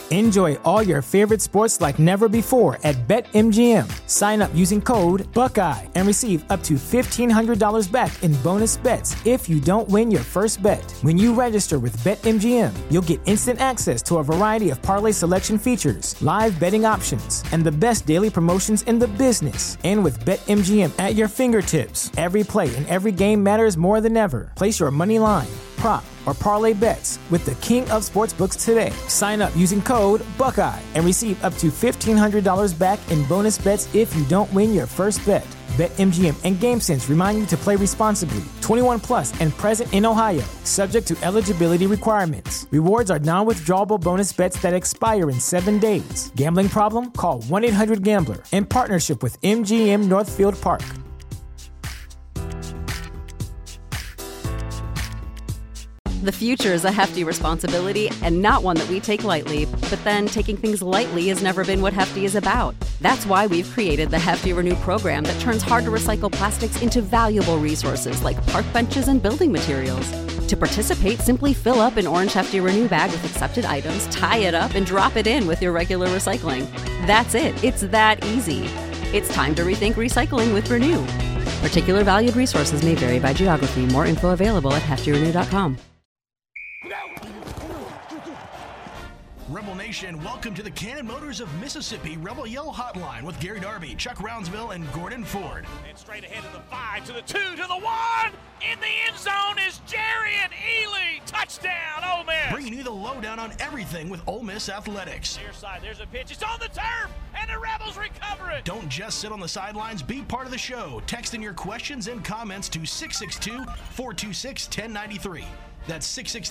Enjoy all your favorite sports like never before at BetMGM. Sign up using code Buckeye and receive up to $1,500 back in bonus bets if you don't win your first bet. When you register with BetMGM, you'll get instant access to a variety of parlay selection features, live betting options, and the best daily promotions in the business. And with BetMGM at your fingertips, every play and every game matters more than ever. Place your money line, prop, or parlay bets with the king of sportsbooks today. Sign up using code Buckeye and receive up to $1,500 back in bonus bets if you don't win your first bet. BetMGM and GameSense remind you to play responsibly. 21 plus and present in Ohio, subject to eligibility requirements. Rewards are non-withdrawable bonus bets that expire in 7 days. Gambling problem? Call 1-800-GAMBLER. In partnership with MGM Northfield Park. The future is a hefty responsibility and not one that we take lightly. But then taking things lightly has never been what Hefty is about. That's why we've created the Hefty Renew program that turns hard-to-recycle plastics into valuable resources like park benches and building materials. To participate, simply fill up an orange Hefty Renew bag with accepted items, tie it up, and drop it in with your regular recycling. That's it. It's that easy. It's time to rethink recycling with Renew. Particular valued resources may vary by geography. More info available at heftyrenew.com. Rebel Nation, welcome to the Cannon Motors of Mississippi Rebel Yell Hotline with Gary Darby, Chuck Rounsville, and Gordon Ford. And straight ahead to the 5, to the 2, to the 1. In the end zone is Jerry and Ely. Touchdown, Ole Miss. Bringing you the lowdown on everything with Ole Miss athletics. Near side, there's a pitch. It's on the turf, and the Rebels recover it. Don't just sit on the sidelines. Be part of the show. Text in your questions and comments to 662-426-1093. That's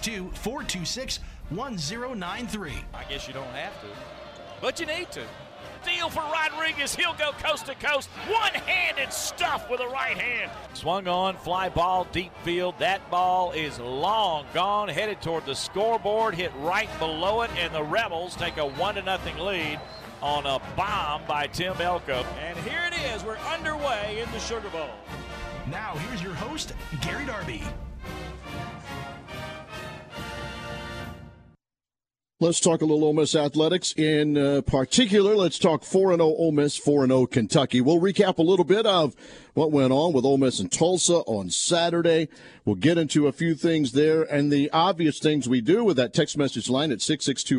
662-426-1093. I guess you don't have to, but you need to. Deal for Rodriguez. He'll go coast to coast. One-handed stuff with a right hand. Swung on, fly ball, deep field. That ball is long gone, headed toward the scoreboard, hit right below it, and the Rebels take a 1-0 lead on a bomb by Tim Elko. And here it is. We're underway in the Sugar Bowl. Now, here's your host, Gary Darby. Let's talk a little Ole Miss athletics. In particular, let's talk 4-0 Ole Miss, 4-0 Kentucky. We'll recap a little bit of what went on with Ole Miss and Tulsa on Saturday. We'll get into a few things there and the obvious things we do with that text message line at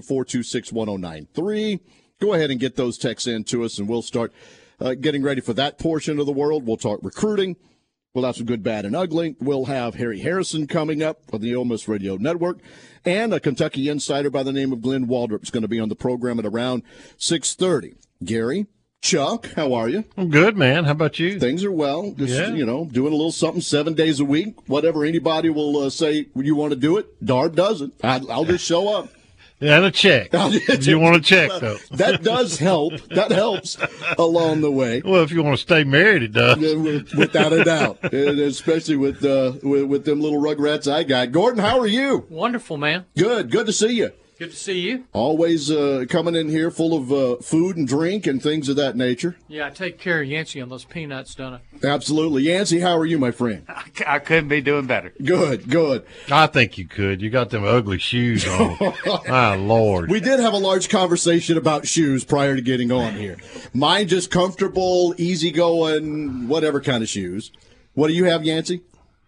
662-426-1093. Go ahead and get those texts in to us, and we'll start getting ready for that portion of the world. We'll talk recruiting. We'll have some good, bad, and ugly. We'll have Harry Harrison coming up on the Ole Miss Radio Network. And a Kentucky insider by the name of Glenn Waldrop is going to be on the program at around 6:30. Gary, Chuck, how are you? I'm good, man. How about you? Things are well. Just, doing a little something 7 days a week. Whatever anybody will say you want to do it, Darb does it. I'll just show up. And a check. You want a check, though. That does help. That helps along the way. Well, if you want to stay married, it does. Without a doubt. And especially with them little rugrats I got. Gordon, how are you? Wonderful, man. Good. Good to see you. Good to see you. Always coming in here full of food and drink and things of that nature. Yeah, I take care of Yancey on those peanuts, don't I? Absolutely. Yancey, how are you, my friend? I couldn't be doing better. Good. I think you could. You got them ugly shoes on. My Lord. We did have a large conversation about shoes prior to getting on here. Mine just comfortable, easygoing, whatever kind of shoes. What do you have, Yancey?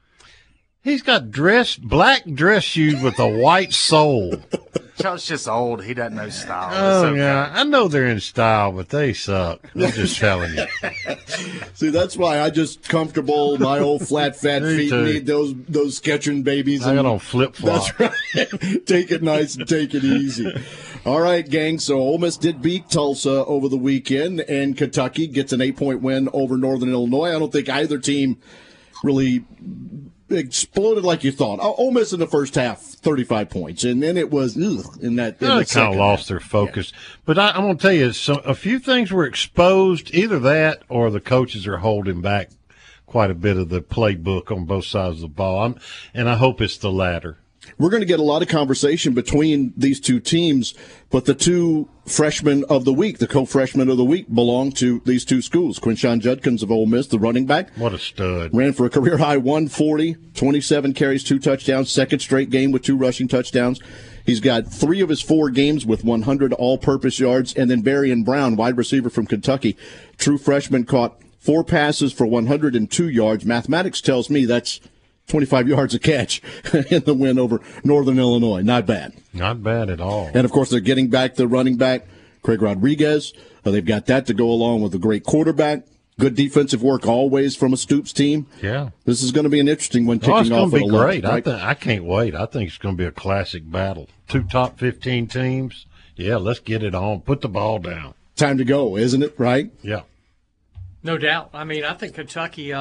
He's got black dress shoes with a white sole. Chuck's just old. He doesn't know style. Oh, okay. yeah. I know they're in style, but they suck. I'm just telling you. See, that's why I just comfortable. My old flat, fat feet need those Skechers babies. I got on flip-flops. That's right. Take it nice and take it easy. All right, gang. So Ole Miss did beat Tulsa over the weekend, and Kentucky gets an 8-point win over Northern Illinois. I don't think either team really exploded like you thought. Ole Miss in the first half, 35 points, and then it was in that. They kind of lost their focus. Yeah. But I'm going to tell you, a few things were exposed. Either that, or the coaches are holding back quite a bit of the playbook on both sides of the ball. And I hope it's the latter. We're going to get a lot of conversation between these two teams, but the two freshmen of the week, the co-freshmen of the week, belong to these two schools. Quinshon Judkins of Ole Miss, the running back. What a stud. Ran for a career-high 140, 27 carries, 2 touchdowns, second straight game with 2 rushing touchdowns. He's got 3 of his 4 games with 100 all-purpose yards. And then Barian Brown, wide receiver from Kentucky, true freshman, caught 4 passes for 102 yards. Mathematics tells me that's 25 yards a catch in the win over Northern Illinois. Not bad. Not bad at all. And, of course, they're getting back the running back, Craig Rodriguez. They've got that to go along with a great quarterback. Good defensive work always from a Stoops team. Yeah. This is going to be an interesting one kicking off. It's going to be great. Right? I can't wait. I think it's going to be a classic battle. 2 top 15 teams. Yeah, let's get it on. Put the ball down. Time to go, isn't it? Right? Yeah. No doubt. I mean, I think Kentucky,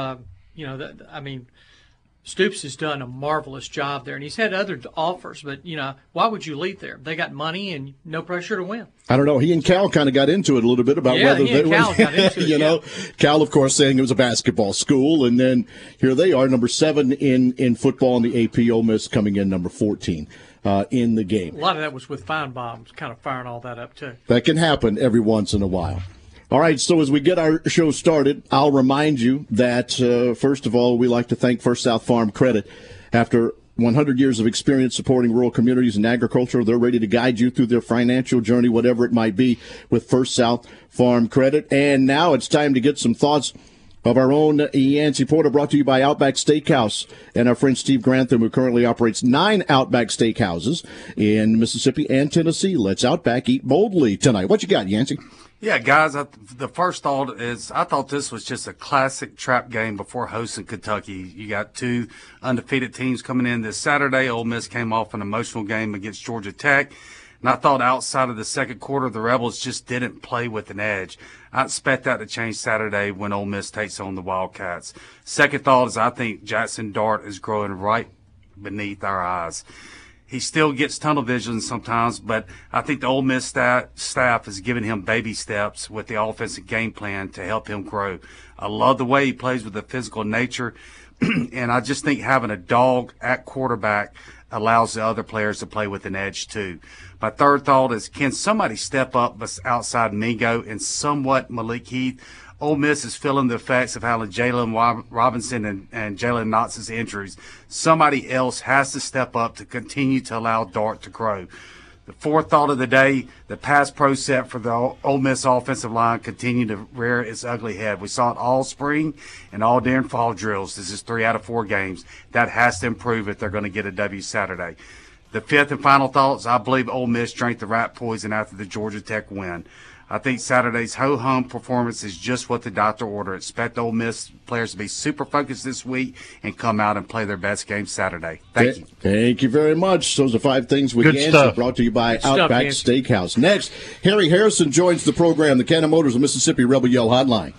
Stoops has done a marvelous job there, and he's had other offers, but, why would you leave there? They got money and no pressure to win. I don't know. He and Cal kind of got into it a little bit about whether they were, Cal got into it, Cal, of course, saying it was a basketball school, and then here they are, number 7 in football in the AP. Ole Miss coming in number 14 in the game. A lot of that was with Feinbaum kind of firing all that up, too. That can happen every once in a while. All right, so as we get our show started, I'll remind you that, first of all, we like to thank First South Farm Credit. After 100 years of experience supporting rural communities and agriculture, they're ready to guide you through their financial journey, whatever it might be, with First South Farm Credit. And now it's time to get some thoughts of our own Yancey Porter, brought to you by Outback Steakhouse and our friend Steve Grantham, who currently operates 9 Outback Steakhouses in Mississippi and Tennessee. Let's Outback eat boldly tonight. What you got, Yancey? Yeah, guys, the first thought is I thought this was just a classic trap game before hosting Kentucky. You got 2 undefeated teams coming in this Saturday. Ole Miss came off an emotional game against Georgia Tech. And I thought outside of the second quarter, the Rebels just didn't play with an edge. I expect that to change Saturday when Ole Miss takes on the Wildcats. Second thought is I think Jackson Dart is growing right beneath our eyes. He still gets tunnel vision sometimes, but I think the Ole Miss staff has given him baby steps with the offensive game plan to help him grow. I love the way he plays with a physical nature, and I just think having a dog at quarterback allows the other players to play with an edge too. My third thought is, can somebody step up outside Mingo and somewhat Malik Heath? Ole Miss is feeling the effects of having Jalen Robinson and Jalen Knox's injuries. Somebody else has to step up to continue to allow Dart to grow. The fourth thought of the day, the pass pro set for the Ole Miss offensive line continued to rear its ugly head. We saw it all spring and all during fall drills. This is 3 out of 4 games. That has to improve if they're going to get a W Saturday. The fifth and final thoughts, I believe Ole Miss drank the rat poison after the Georgia Tech win. I think Saturday's ho-hum performance is just what the doctor ordered. Expect Ole Miss players to be super focused this week and come out and play their best game Saturday. Thank you. Thank you very much. Those are 5 things with Yancey, brought to you by Outback Steakhouse. Next, Harry Harrison joins the program, the Cannon Motors of Mississippi Rebel Yell Hotline.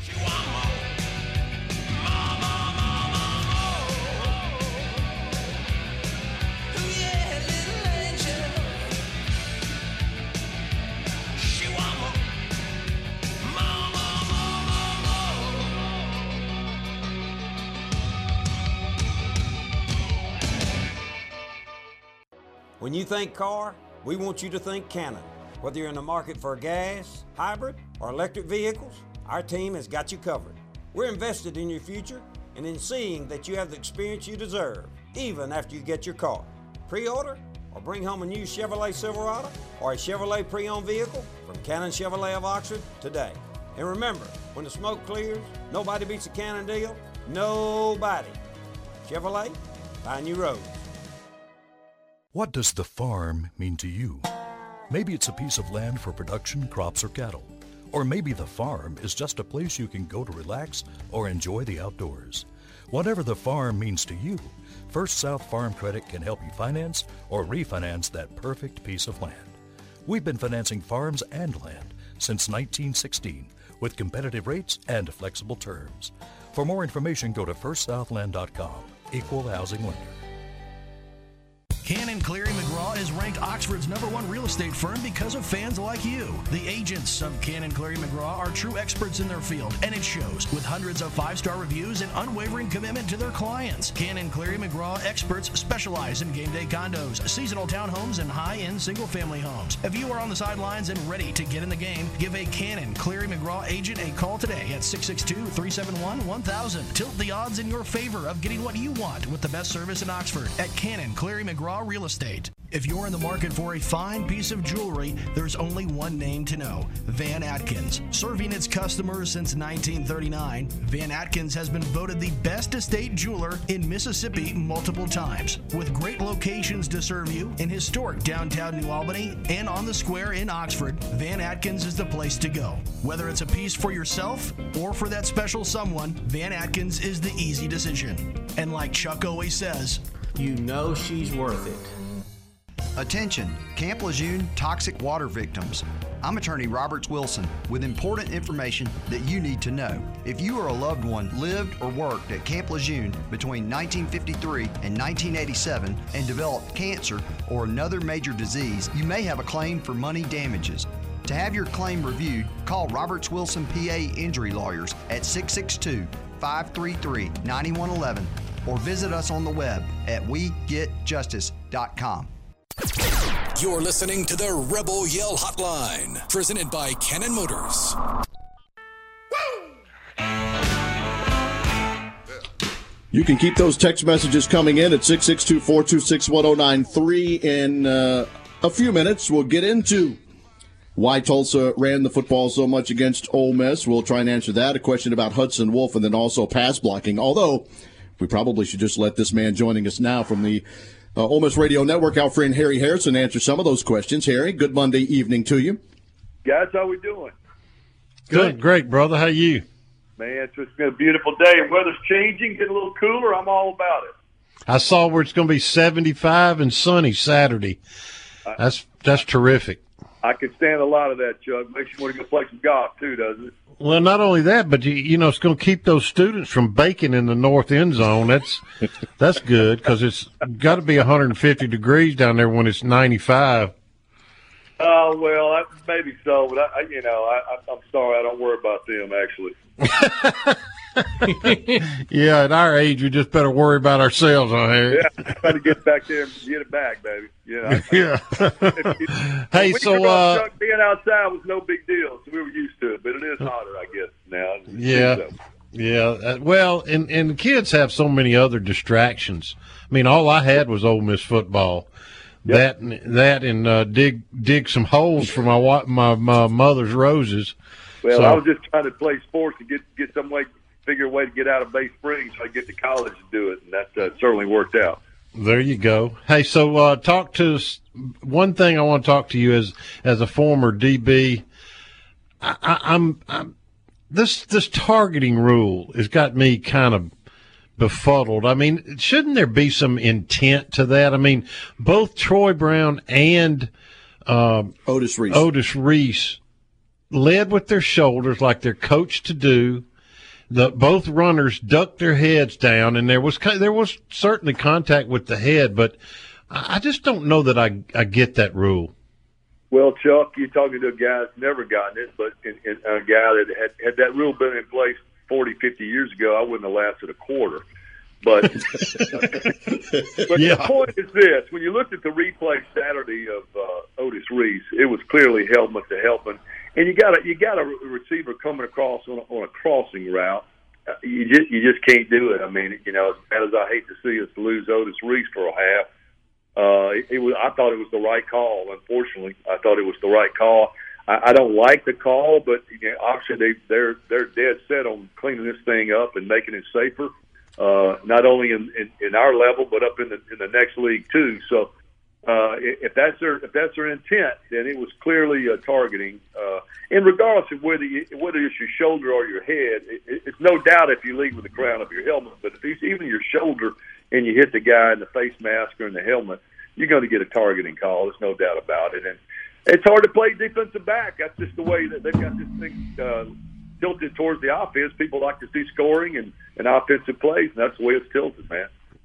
When you think car, we want you to think Cannon. Whether you're in the market for gas, hybrid, or electric vehicles, our team has got you covered. We're invested in your future and in seeing that you have the experience you deserve, even after you get your car. Pre-order or bring home a new Chevrolet Silverado or a Chevrolet pre-owned vehicle from Cannon Chevrolet of Oxford today. And remember, when the smoke clears, nobody beats a Cannon deal. Nobody. Chevrolet, find new roads. What does the farm mean to you? Maybe it's a piece of land for production, crops, or cattle. Or maybe the farm is just a place you can go to relax or enjoy the outdoors. Whatever the farm means to you, First South Farm Credit can help you finance or refinance that perfect piece of land. We've been financing farms and land since 1916 with competitive rates and flexible terms. For more information, go to firstsouthland.com. Equal housing lender. Cannon Cleary McGraw is ranked Oxford's #1 real estate firm because of fans like you. The agents of Cannon Cleary McGraw are true experts in their field, and it shows with hundreds of 5-star reviews and unwavering commitment to their clients. Cannon Cleary McGraw experts specialize in game day condos, seasonal townhomes, and high-end single-family homes. If you are on the sidelines and ready to get in the game, give a Cannon Cleary McGraw agent a call today at 662-371-1000. Tilt the odds in your favor of getting what you want with the best service in Oxford at Cannon Cleary McGraw Real Estate. If you're in the market for a fine piece of jewelry, there's only one name to know: Van Atkins. Serving its customers since 1939, Van Atkins has been voted the best estate jeweler in Mississippi multiple times. With great locations to serve you in historic downtown New Albany and on the square in Oxford, Van Atkins is the place to go. Whether it's a piece for yourself or for that special someone, Van Atkins is the easy decision. And like Chuck always says, you know she's worth it. Attention, Camp Lejeune toxic water victims. I'm attorney Roberts Wilson with important information that you need to know. If you or a loved one lived or worked at Camp Lejeune between 1953 and 1987 and developed cancer or another major disease, you may have a claim for money damages. To have your claim reviewed, call Roberts Wilson PA Injury Lawyers at 662-533-9111 or visit us on the web at wegetjustice.com. You're listening to the Rebel Yell Hotline, presented by Cannon Motors. You can keep those text messages coming in at 662-426-1093. In a few minutes, we'll get into why Tulsa ran the football so much against Ole Miss. We'll try and answer that. A question about Hudson Wolf and then also pass blocking. Although, we probably should just let this man joining us now from the Ole Miss Radio Network, our friend Harry Harrison, answer some of those questions. Harry, good Monday evening to you. Guys, how we doing? Good, great, brother. How you? Man, it's just been a beautiful day. Weather's changing, getting a little cooler. I'm all about it. I saw where it's going to be 75 and sunny Saturday. That's terrific. I can stand a lot of that, Chuck. Makes you want to go play some golf, too, doesn't it? Well, not only that, but you know, it's going to keep those students from baking in the north end zone. That's good because it's got to be 150 degrees down there when it's 95. Oh, well, maybe so, but I'm sorry, I don't worry about them actually. Yeah, at our age, we just better worry about ourselves, huh, Harry? Yeah, trying to get back there and get it back, baby. Yeah. Hey, Chuck, being outside was no big deal, so we were used to it. But it is hotter, I guess, now. Yeah. Well, and the kids have so many other distractions. I mean, all I had was Ole Miss football. Yep. That and dig some holes for my mother's roses. Well, so, I was just trying to play sports to get some way, figure a way to get out of Bay Springs so I get to college to do it, and that certainly worked out. There you go. Hey, so talk to us. One thing I want to talk to you as a former DB. I'm this targeting rule has got me kind of befuddled. I mean, shouldn't there be some intent to that? I mean, both Troy Brown and Otis Reese led with their shoulders like they're coached to do. Both runners ducked their heads down, and there was certainly contact with the head, but I just don't know that I get that rule. Well, Chuck, you're talking to a guy that's never gotten it, but a guy that had that rule been in place 40, 50 years ago, I wouldn't have lasted a quarter. But The point is this: when you looked at the replay Saturday of Otis Reese, it was clearly helmet to helmet. And you got a receiver coming across on a crossing route. You just can't do it. I mean, as bad as I hate to see us lose Otis Reese for a half, I thought it was the right call. Unfortunately, I thought it was the right call. I don't like the call, but obviously they're dead set on cleaning this thing up and making it safer. Not only in our level, but up in the next league too. So. If that's their intent, then it was clearly targeting. And regardless of whether it's your shoulder or your head, it's no doubt if you lead with the crown of your helmet. But if it's even your shoulder and you hit the guy in the face mask or in the helmet, you're going to get a targeting call. There's no doubt about it. And it's hard to play defensive back. That's just the way that they've got this thing tilted towards the offense. People like to see scoring and offensive plays, and that's the way it's tilted, man.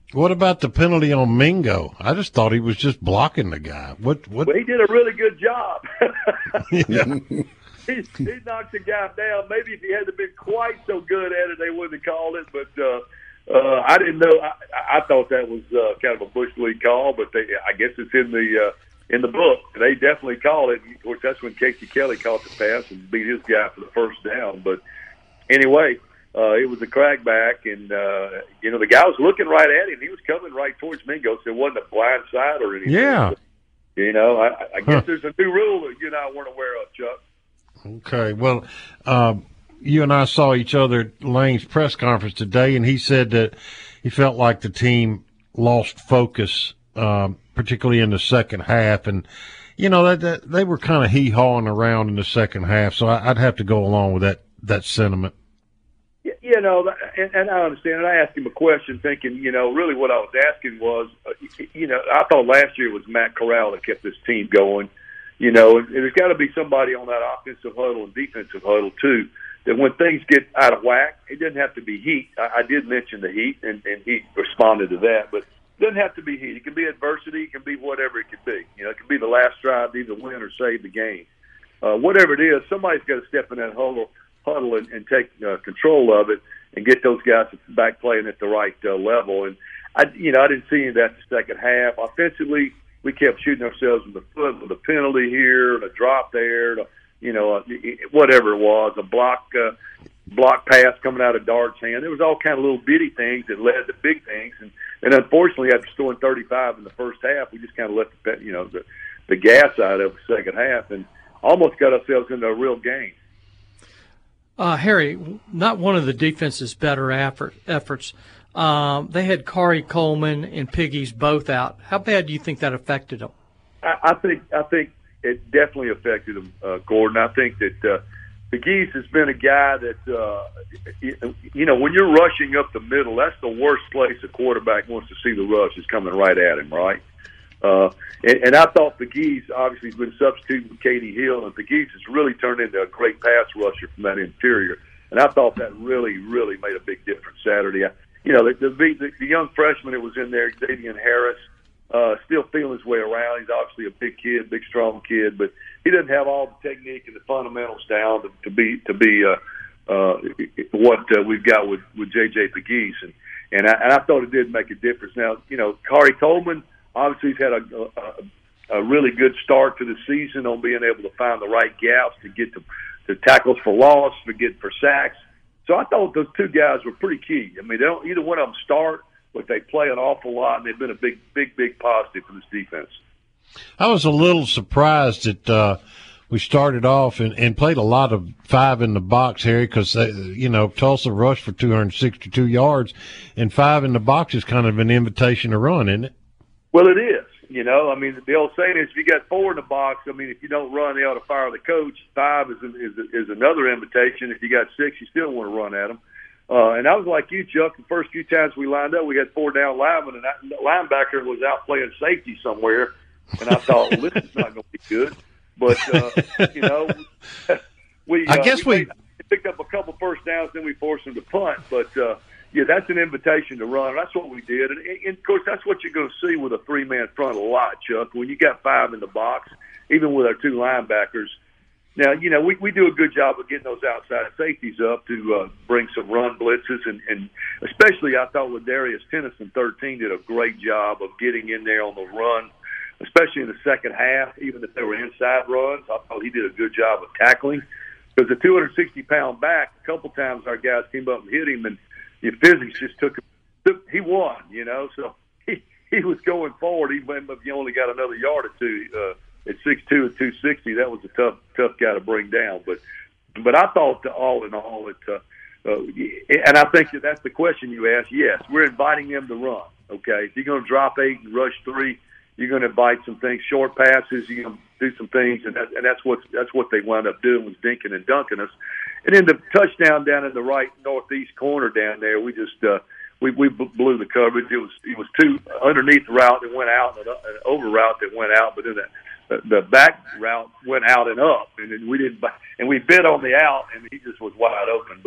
What about the penalty on Mingo? I just thought he was just blocking the guy. What? Well, he did a really good job. Yeah. He knocked the guy down. Maybe if he hadn't been quite so good at it, they wouldn't have called it. But I didn't know. I thought that was kind of a bush league call, but I guess it's in the book. They definitely called it. Of course, that's when Casey Kelly caught the pass and beat his guy for the first down. But anyway, it was a crackback, and the guy was looking right at him. He was coming right towards Mingo, so it wasn't a blind side or anything. Yeah. But, I guess there's a new rule that you and I weren't aware of, Chuck. Okay. Well, you and I saw each other at Lane's press conference today, and he said that he felt like the team lost focus, particularly in the second half. And, that they were kind of hee-hawing around in the second half. So I'd have to go along with that sentiment. And I understand it. I asked him a question thinking, really what I was asking was, I thought last year was Matt Corral that kept this team going. And there's got to be somebody on that offensive huddle and defensive huddle, too, that when things get out of whack, it doesn't have to be heat. I did mention the heat, and he responded to that, but it doesn't have to be heat. It can be adversity. It can be whatever it could be. It can be the last drive to either win or save the game. Whatever it is, somebody's got to step in that huddle and take control of it and get those guys back playing at the right level. And, I didn't see any of that in the second half. Offensively, we kept shooting ourselves in the foot with a penalty here, and a drop there, whatever it was, a block pass coming out of Dart's hand. There was all kind of little bitty things that led to big things, and unfortunately, after scoring 35 in the first half, we just kind of let the gas out of the second half and almost got ourselves into a real game. Harry, not one of the defense's better efforts. They had Corey Coleman and Piggies both out. How bad do you think that affected them? I think it definitely affected them, Gordon. I think that Piggies has been a guy that, when you're rushing up the middle, that's the worst place a quarterback wants to see the rush is coming right at him, right? And I thought Piggies obviously has been substituting with Katie Hill, and Piggies has really turned into a great pass rusher from that interior. And I thought that really, really made a big difference Saturday. The young freshman that was in there, Xavier Harris, still feeling his way around. He's obviously a big kid, big, strong kid, but he doesn't have all the technique and the fundamentals down to be what we've got with J.J. Piggies. And I thought it did make a difference. Now, Corey Coleman, obviously he's had a really good start to the season on being able to find the right gaps to get to tackles for loss, for sacks. So I thought those two guys were pretty key. I mean, either one of them start, but they play an awful lot, and they've been a big, big, big positive for this defense. I was a little surprised that we started off and played a lot of 5 in the box, Harry, because, Tulsa rushed for 262 yards, and 5 in the box is kind of an invitation to run, isn't it? Well, it is. The old saying is if you got 4 in the box, if you don't run, they ought to fire the coach. 5 is another invitation. If you got 6, you still want to run at them. And I was like you, Chuck. The first few times we lined up, we had 4 down linemen, and that linebacker was out playing safety somewhere. And I thought, well, this is not going to be good. But, we picked up a couple first downs, then we forced them to punt. But, that's an invitation to run. That's what we did. And, of course, that's what you're going to see with a 3-man front a lot, Chuck. When you got 5 in the box, even with our 2 linebackers. Now, we do a good job of getting those outside safeties up to bring some run blitzes. And especially I thought with Darius Tennyson, 13, did a great job of getting in there on the run, especially in the second half, even if they were inside runs. I thought he did a good job of tackling. Because the 260-pound back, a couple times our guys came up and hit him, and the physics just took him. He won, so he was going forward. Even if you only got another yard or two at 6'2" and 260, that was a tough guy to bring down. But I thought all in all, and I think that's the question you asked. Yes, we're inviting them to run. Okay, if you're going to drop 8 and rush 3, you're going to invite some things, short passes. You're going to do some things, and that's what they wound up doing, was dinking and dunking us. And then the touchdown down in the right northeast corner down there, we just we blew the coverage. It was 2 underneath route that went out and an over route that went out, but then the back route went out and up, and then we didn't. And we bid on the out, and he just was wide open. But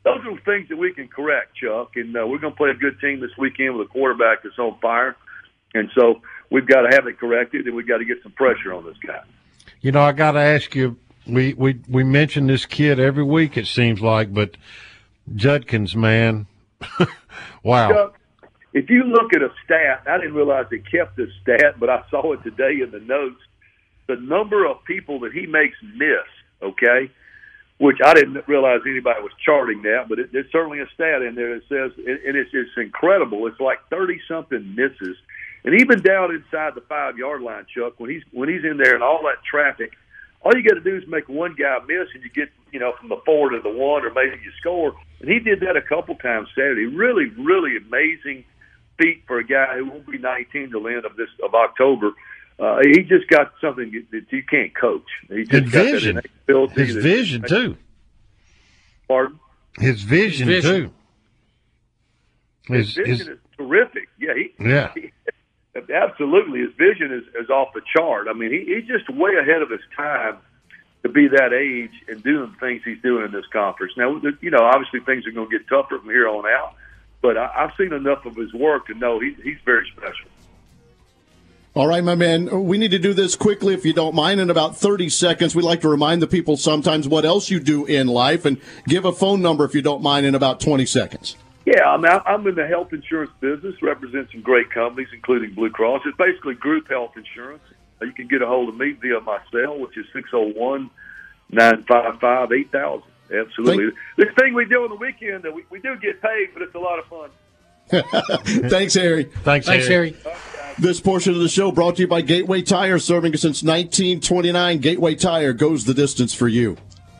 those are things that we can correct, Chuck. And we're going to play a good team this weekend with a quarterback that's on fire. And so we've got to have it corrected, and we've got to get some pressure on this guy. You know, I got to ask you, we mention this kid every week, it seems like, but Judkins, man, wow. Chuck, if you look at a stat, I didn't realize they kept this stat, but I saw it today in the notes. The number of people that he makes miss, okay, which I didn't realize anybody was charting that, but there's certainly a stat in there that says, and it's incredible. It's like 30-something misses. And even down inside the 5-yard line, Chuck, when he's in there and all that traffic, all you got to do is make one guy miss, and you get, from the 4 to the 1, or maybe you score. And he did that a couple times Saturday. Really, really amazing feat for a guy who won't be 19 till the end of October. He just got something that you can't coach. He just got vision. that ability. His vision, too. Pardon? His vision, too. His vision is terrific. Yeah, he absolutely. His vision is off the chart. I mean, he's just way ahead of his time to be that age and doing things he's doing in this conference. Now, obviously things are going to get tougher from here on out, but I've seen enough of his work to know he's very special. All right, my man, we need to do this quickly, if you don't mind, in about 30 seconds. We like to remind the people sometimes what else you do in life, and give a phone number, if you don't mind, in about 20 seconds. Yeah, I'm in the health insurance business, represent some great companies, including Blue Cross. It's basically group health insurance. You can get a hold of me via my cell, which is 601-955-8000. Absolutely. This thing we do on the weekend, we do get paid, but it's a lot of fun. Thanks, Harry. Thanks, Harry. This portion of the show brought to you by Gateway Tire, serving since 1929. Gateway Tire goes the distance for you.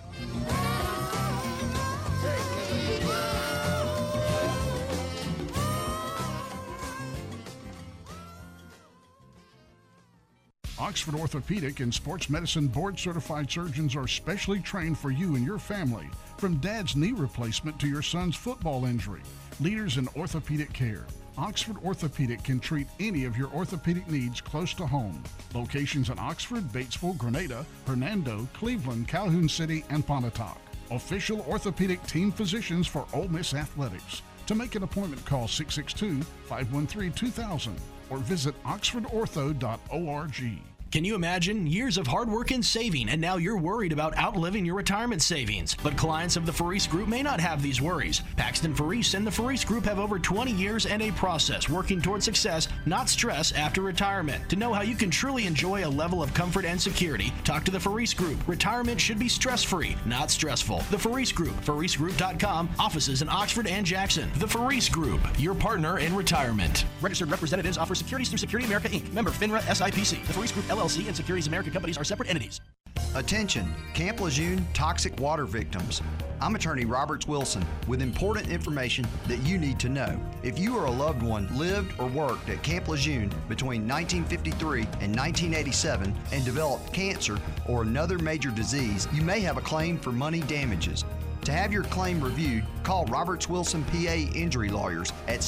Oxford Orthopedic and Sports Medicine board-certified surgeons are specially trained for you and your family, from dad's knee replacement to your son's football injury. Leaders in orthopedic care, Oxford Orthopedic can treat any of your orthopedic needs close to home. Locations in Oxford, Batesville, Grenada, Hernando, Cleveland, Calhoun City, and Pontotoc. Official orthopedic team physicians for Ole Miss Athletics. To make an appointment, call 662-513-2000 or visit oxfordortho.org. Can you imagine years of hard work and saving, and now you're worried about outliving your retirement savings? But clients of the Faris Group may not have these worries. Paxton Faris and the Faris Group have over 20 years and a process working toward success, not stress, after retirement. To know how you can truly enjoy a level of comfort and security, talk to the Faris Group. Retirement should be stress-free, not stressful. The Faris Group, FarisGroup.com, offices in Oxford and Jackson. The Faris Group, your partner in retirement. Registered representatives offer securities through Security America, Inc., member FINRA SIPC. The Faris Group, LLC, and Securities America companies are separate entities. Attention, Camp Lejeune toxic water victims. I'm attorney Roberts Wilson with important information that you need to know. If you or a loved one lived or worked at Camp Lejeune between 1953 and 1987 and developed cancer or another major disease, you may have a claim for money damages. To have your claim reviewed, call Roberts Wilson PA Injury Lawyers at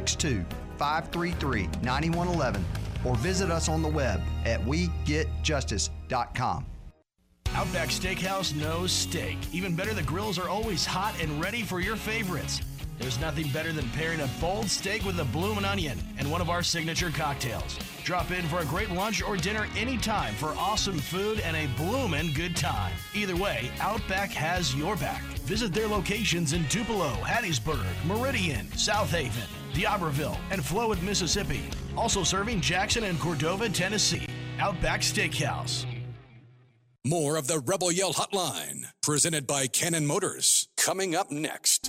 662-533-9111 or visit us on the web at wegetjustice.com. Outback Steakhouse knows steak. Even better, the grills are always hot and ready for your favorites. There's nothing better than pairing a bold steak with a bloomin' onion and one of our signature cocktails. Drop in for a great lunch or dinner anytime for awesome food and a bloomin' good time. Either way, Outback has your back. Visit their locations in Tupelo, Hattiesburg, Meridian, South Haven, D'Iberville, and Flowood, Mississippi. Also serving Jackson and Cordova, Tennessee. Outback Steakhouse. More of the Rebel Yell Hotline, presented by Cannon Motors, coming up next.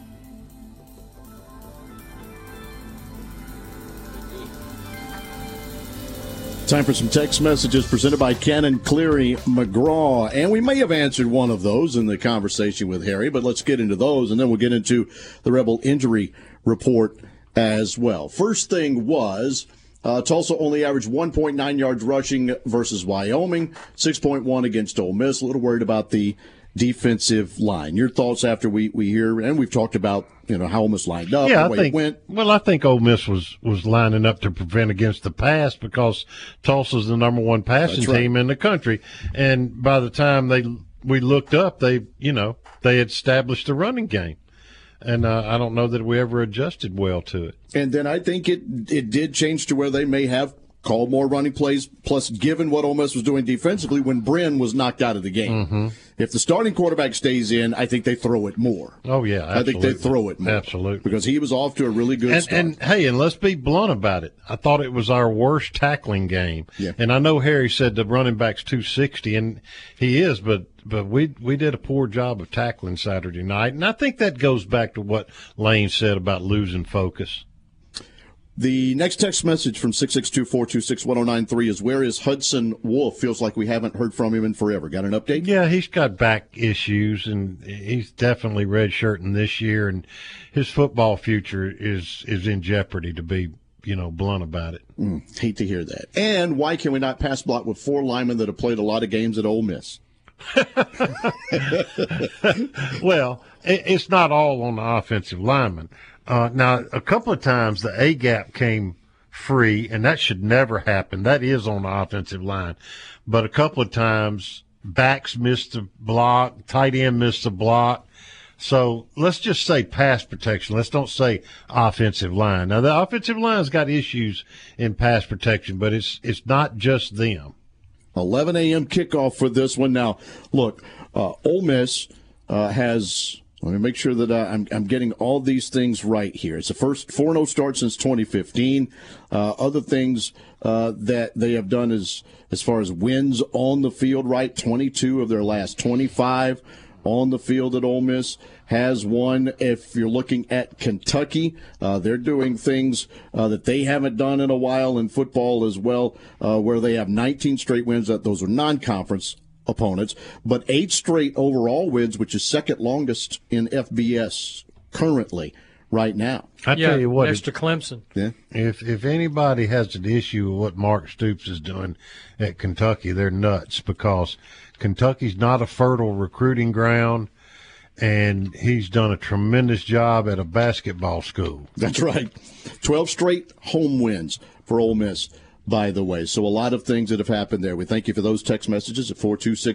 Time for some text messages presented by Cannon Cleary McGraw. And we may have answered one of those in the conversation with Harry, but let's get into those, and then we'll get into the Rebel injury report as well. First thing was, Tulsa only averaged 1.9 yards rushing versus Wyoming, 6.1 against Ole Miss. A little worried about the defensive line. Your thoughts after we hear, and we've talked about, how Ole Miss lined up, the way it went. Well, I think Ole Miss was lining up to prevent against the pass because Tulsa's the number one passing team in the country. And by the time we looked up, they had established the running game. and I don't know that we ever adjusted well to it. And then I think it did change to where they may have called more running plays, plus given what Ole Miss was doing defensively when Brin was knocked out of the game. Mm-hmm. If the starting quarterback stays in, I think they throw it more. Oh, yeah, absolutely. I think they throw it more. Absolutely. Because he was off to a really good start. And, hey, and let's be blunt about it. I thought it was our worst tackling game. Yeah. And I know Harry said the running back's 260, and he is, but we did a poor job of tackling Saturday night. And I think that goes back to what Lane said about losing focus. The next text message from 662-426-1093 is, where is Hudson Wolf? Feels like we haven't heard from him in forever. Got an update? Yeah, he's got back issues, and he's definitely redshirting this year, and his football future is in jeopardy, to be blunt about it. Hate to hear that. And why can we not pass block with 4 linemen that have played a lot of games at Ole Miss? Well, it's not all on the offensive lineman. Now, a couple of times the A-gap came free, and that should never happen. That is on the offensive line. But a couple of times backs missed the block, tight end missed the block. So let's just say pass protection. Let's don't say offensive line. Now, the offensive line's got issues in pass protection, but it's not just them. 11 a.m. kickoff for this one. Now, look, Ole Miss has – let me make sure that I'm getting all these things right here. It's the first 4-0 start since 2015. Other things that they have done as far as wins on the field, right? 22 of their last 25 on the field at Ole Miss has won. If you're looking at Kentucky, they're doing things that they haven't done in a while in football as well, where they have 19 straight wins. Those are non-conference opponents, but 8 straight overall wins, which is second longest in FBS currently right now. I tell you what, next to Clemson. Yeah. If anybody has an issue with what Mark Stoops is doing at Kentucky, they're nuts, because Kentucky's not a fertile recruiting ground, and he's done a tremendous job at a basketball school. That's right. 12 straight home wins for Ole Miss, by the way. So a lot of things that have happened there. We thank you for those text messages at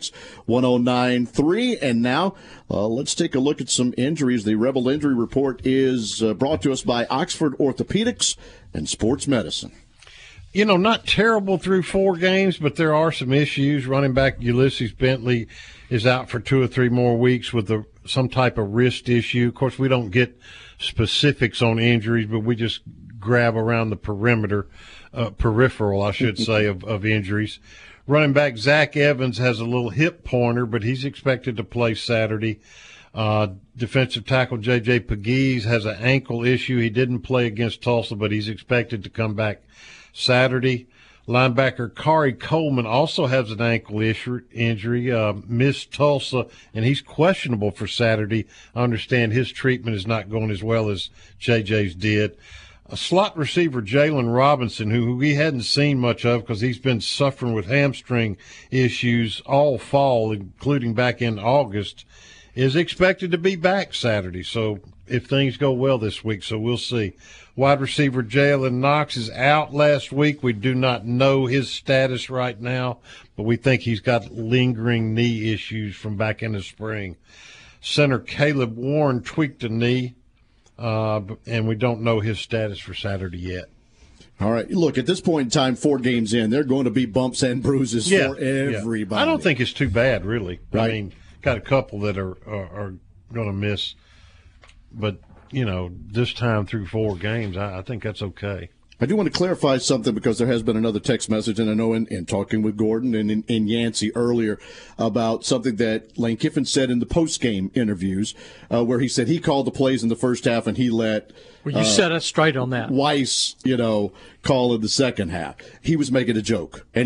426-1093. And now let's take a look at some injuries. The Rebel Injury Report is brought to us by Oxford Orthopedics and Sports Medicine. Not terrible through 4 games, but there are some issues. Running back Ulysses Bentley is out for 2 or 3 more weeks with some type of wrist issue. Of course, we don't get specifics on injuries, but we just grab around the peripheral, I should say, of injuries. Running back Zach Evans has a little hip pointer, but he's expected to play Saturday. Defensive tackle J.J. Pegues has an ankle issue. He didn't play against Tulsa, but he's expected to come back Saturday. Linebacker Kari Coleman also has an ankle injury, missed Tulsa, and he's questionable for Saturday. I understand his treatment is not going as well as JJ's did. A slot receiver, Jalen Robinson, who we hadn't seen much of because he's been suffering with hamstring issues all fall, including back in August, is expected to be back Saturday. So if things go well this week, so we'll see. Wide receiver Jalen Knox is out last week. We do not know his status right now, but we think he's got lingering knee issues from back in the spring. Center Caleb Warren tweaked a knee, and we don't know his status for Saturday yet. All right. Look, at this point in time, 4 games in, there are going to be bumps and bruises for everybody. I don't think it's too bad, really. Right. I mean, got a couple that are going to miss, but this time through 4 games, I think that's okay. I do want to clarify something because there has been another text message, and I know in talking with Gordon and in Yancey earlier about something that Lane Kiffin said in the post-game interviews where he said he called the plays in the first half and he let Well, you set us straight on that. Weiss, call in the second half. He was making a joke, and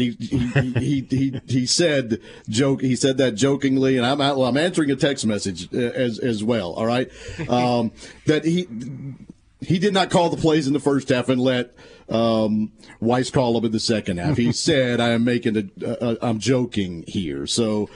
he said that jokingly, and I'm answering a text message as well. All right, that he did not call the plays in the first half and let Weiss call them in the second half. He said, I'm joking here. So,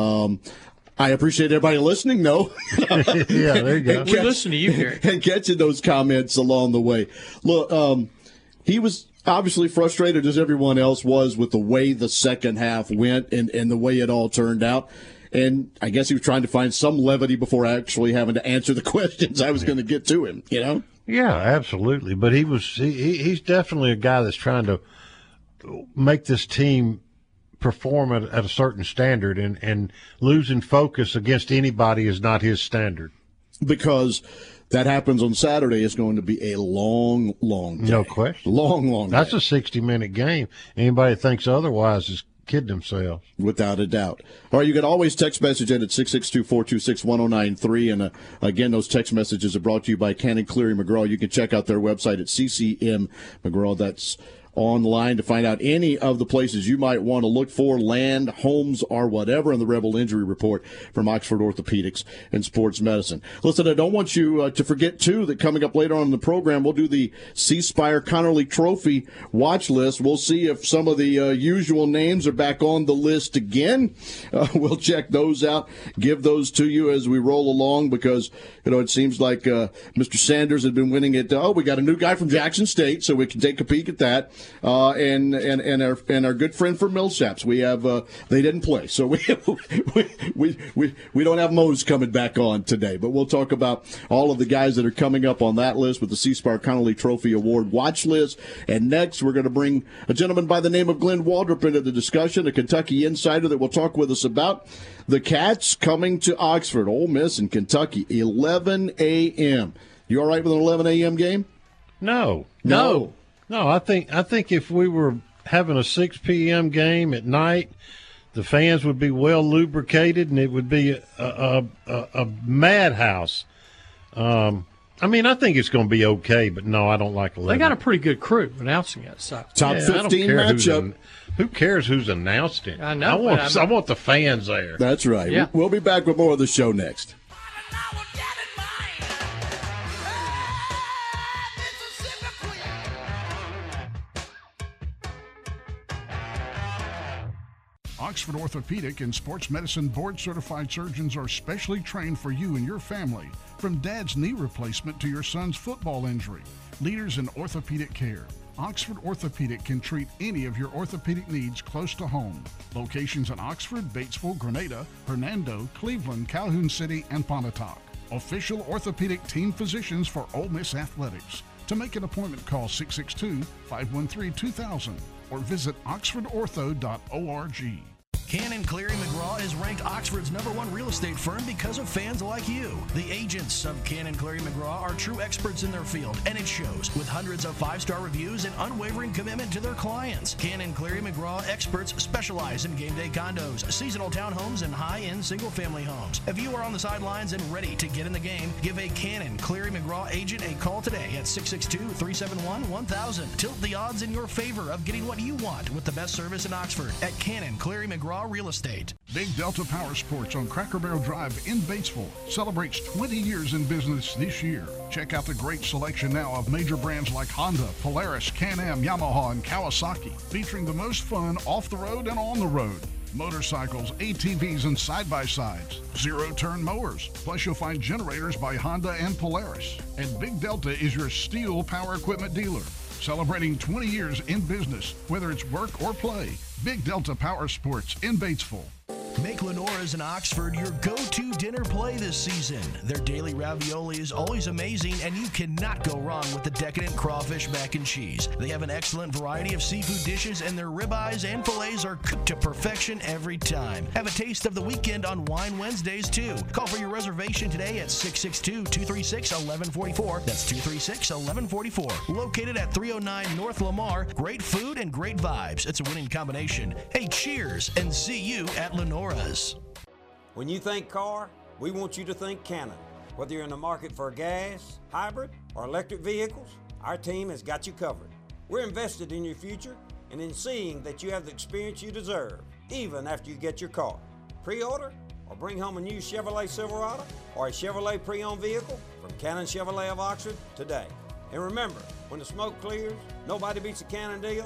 I appreciate everybody listening. No. Yeah, there you go. We listen to you, Gary. And catching those comments along the way. Look, he was obviously frustrated, as everyone else was, with the way the second half went and the way it all turned out. And I guess he was trying to find some levity before actually having to answer the questions I was going to get to him, you know? Yeah, absolutely. But he's definitely a guy that's trying to make this team perform at a certain standard, and losing focus against anybody is not his standard. Because that happens on Saturday, it's going to be a long day. No question. Long That's day. a 60-minute game. Anybody that thinks otherwise is kidding themselves. Without a doubt. All right, you can always text message in at 662-426-1093. And again, those text messages are brought to you by Cannon Cleary McGraw. You can check out their website at CCM McGraw. That's online to find out any of the places you might want to look for, land, homes, or whatever, in the Rebel Injury Report from Oxford Orthopedics and Sports Medicine. Listen, I don't want you to forget, too, that coming up later on in the program, we'll do the C. Spire Connerly Trophy watch list. We'll see if some of the usual names are back on the list again. We'll check those out, give those to you as we roll along, because, it seems like Mr. Sanders had been winning it. We got a new guy from Jackson State, so we can take a peek at that. And our good friend from Millsaps, we have they didn't play, so we don't have Mose coming back on today. But we'll talk about all of the guys that are coming up on that list with the C. Spire Connerly Trophy Award watch list. And next, we're going to bring a gentleman by the name of Glenn Waldrop into the discussion, a Kentucky insider that will talk with us about the Cats coming to Oxford, Ole Miss, and Kentucky, 11 a.m. You all right with an 11 a.m. game? No, I think if we were having a 6 p.m. game at night, the fans would be well lubricated, and it would be a madhouse. I think it's going to be okay, but no, I don't like 11. They got a pretty good crew announcing it. So. Top 15 matchup. Who cares who's announced it? I know. I want the fans there. That's right. Yeah. We'll be back with more of the show next. Oxford Orthopedic and Sports Medicine board-certified surgeons are specially trained for you and your family. From dad's knee replacement to your son's football injury, leaders in orthopedic care. Oxford Orthopedic can treat any of your orthopedic needs close to home. Locations in Oxford, Batesville, Grenada, Hernando, Cleveland, Calhoun City, and Pontotoc. Official orthopedic team physicians for Ole Miss Athletics. To make an appointment, call 662-513-2000 or visit oxfordortho.org. Cannon Cleary McGraw is ranked Oxford's #1 real estate firm because of fans like you. The agents of Cannon Cleary McGraw are true experts in their field, and it shows with hundreds of 5-star reviews and unwavering commitment to their clients. Cannon Cleary McGraw experts specialize in game day condos, seasonal townhomes, and high-end single-family homes. If you are on the sidelines and ready to get in the game, give a Cannon Cleary McGraw agent a call today at 662-371-1000. Tilt the odds in your favor of getting what you want with the best service in Oxford at Cannon Cleary McGraw Real Estate. Big Delta Power Sports on Cracker Barrel Drive in Batesville celebrates 20 years in business this year. Check out the great selection now of major brands like Honda, Polaris, Can-Am, Yamaha, and Kawasaki, featuring the most fun off the road and on the road. Motorcycles, ATVs, and side-by-sides. Zero-turn mowers. Plus, you'll find generators by Honda and Polaris. And Big Delta is your steel power equipment dealer. Celebrating 20 years in business, whether it's work or play. Big Delta Power Sports in Batesville. Make Lenora's in Oxford your go-to dinner play this season. Their daily ravioli is always amazing, and you cannot go wrong with the decadent crawfish mac and cheese. They have an excellent variety of seafood dishes, and their ribeyes and fillets are cooked to perfection every time. Have a taste of the weekend on Wine Wednesdays, too. Call for your reservation today at 662-236-1144. That's 236-1144. Located at 309 North Lamar. Great food and great vibes. It's a winning combination. Hey, cheers, and see you at Lenora's. When you think car, we want you to think Cannon. Whether you're in the market for gas, hybrid, or electric vehicles, our team has got you covered. We're invested in your future and in seeing that you have the experience you deserve, even after you get your car. Pre-order or bring home a new Chevrolet Silverado or a Chevrolet pre-owned vehicle from Cannon Chevrolet of Oxford today. And remember, when the smoke clears, nobody beats a Cannon deal.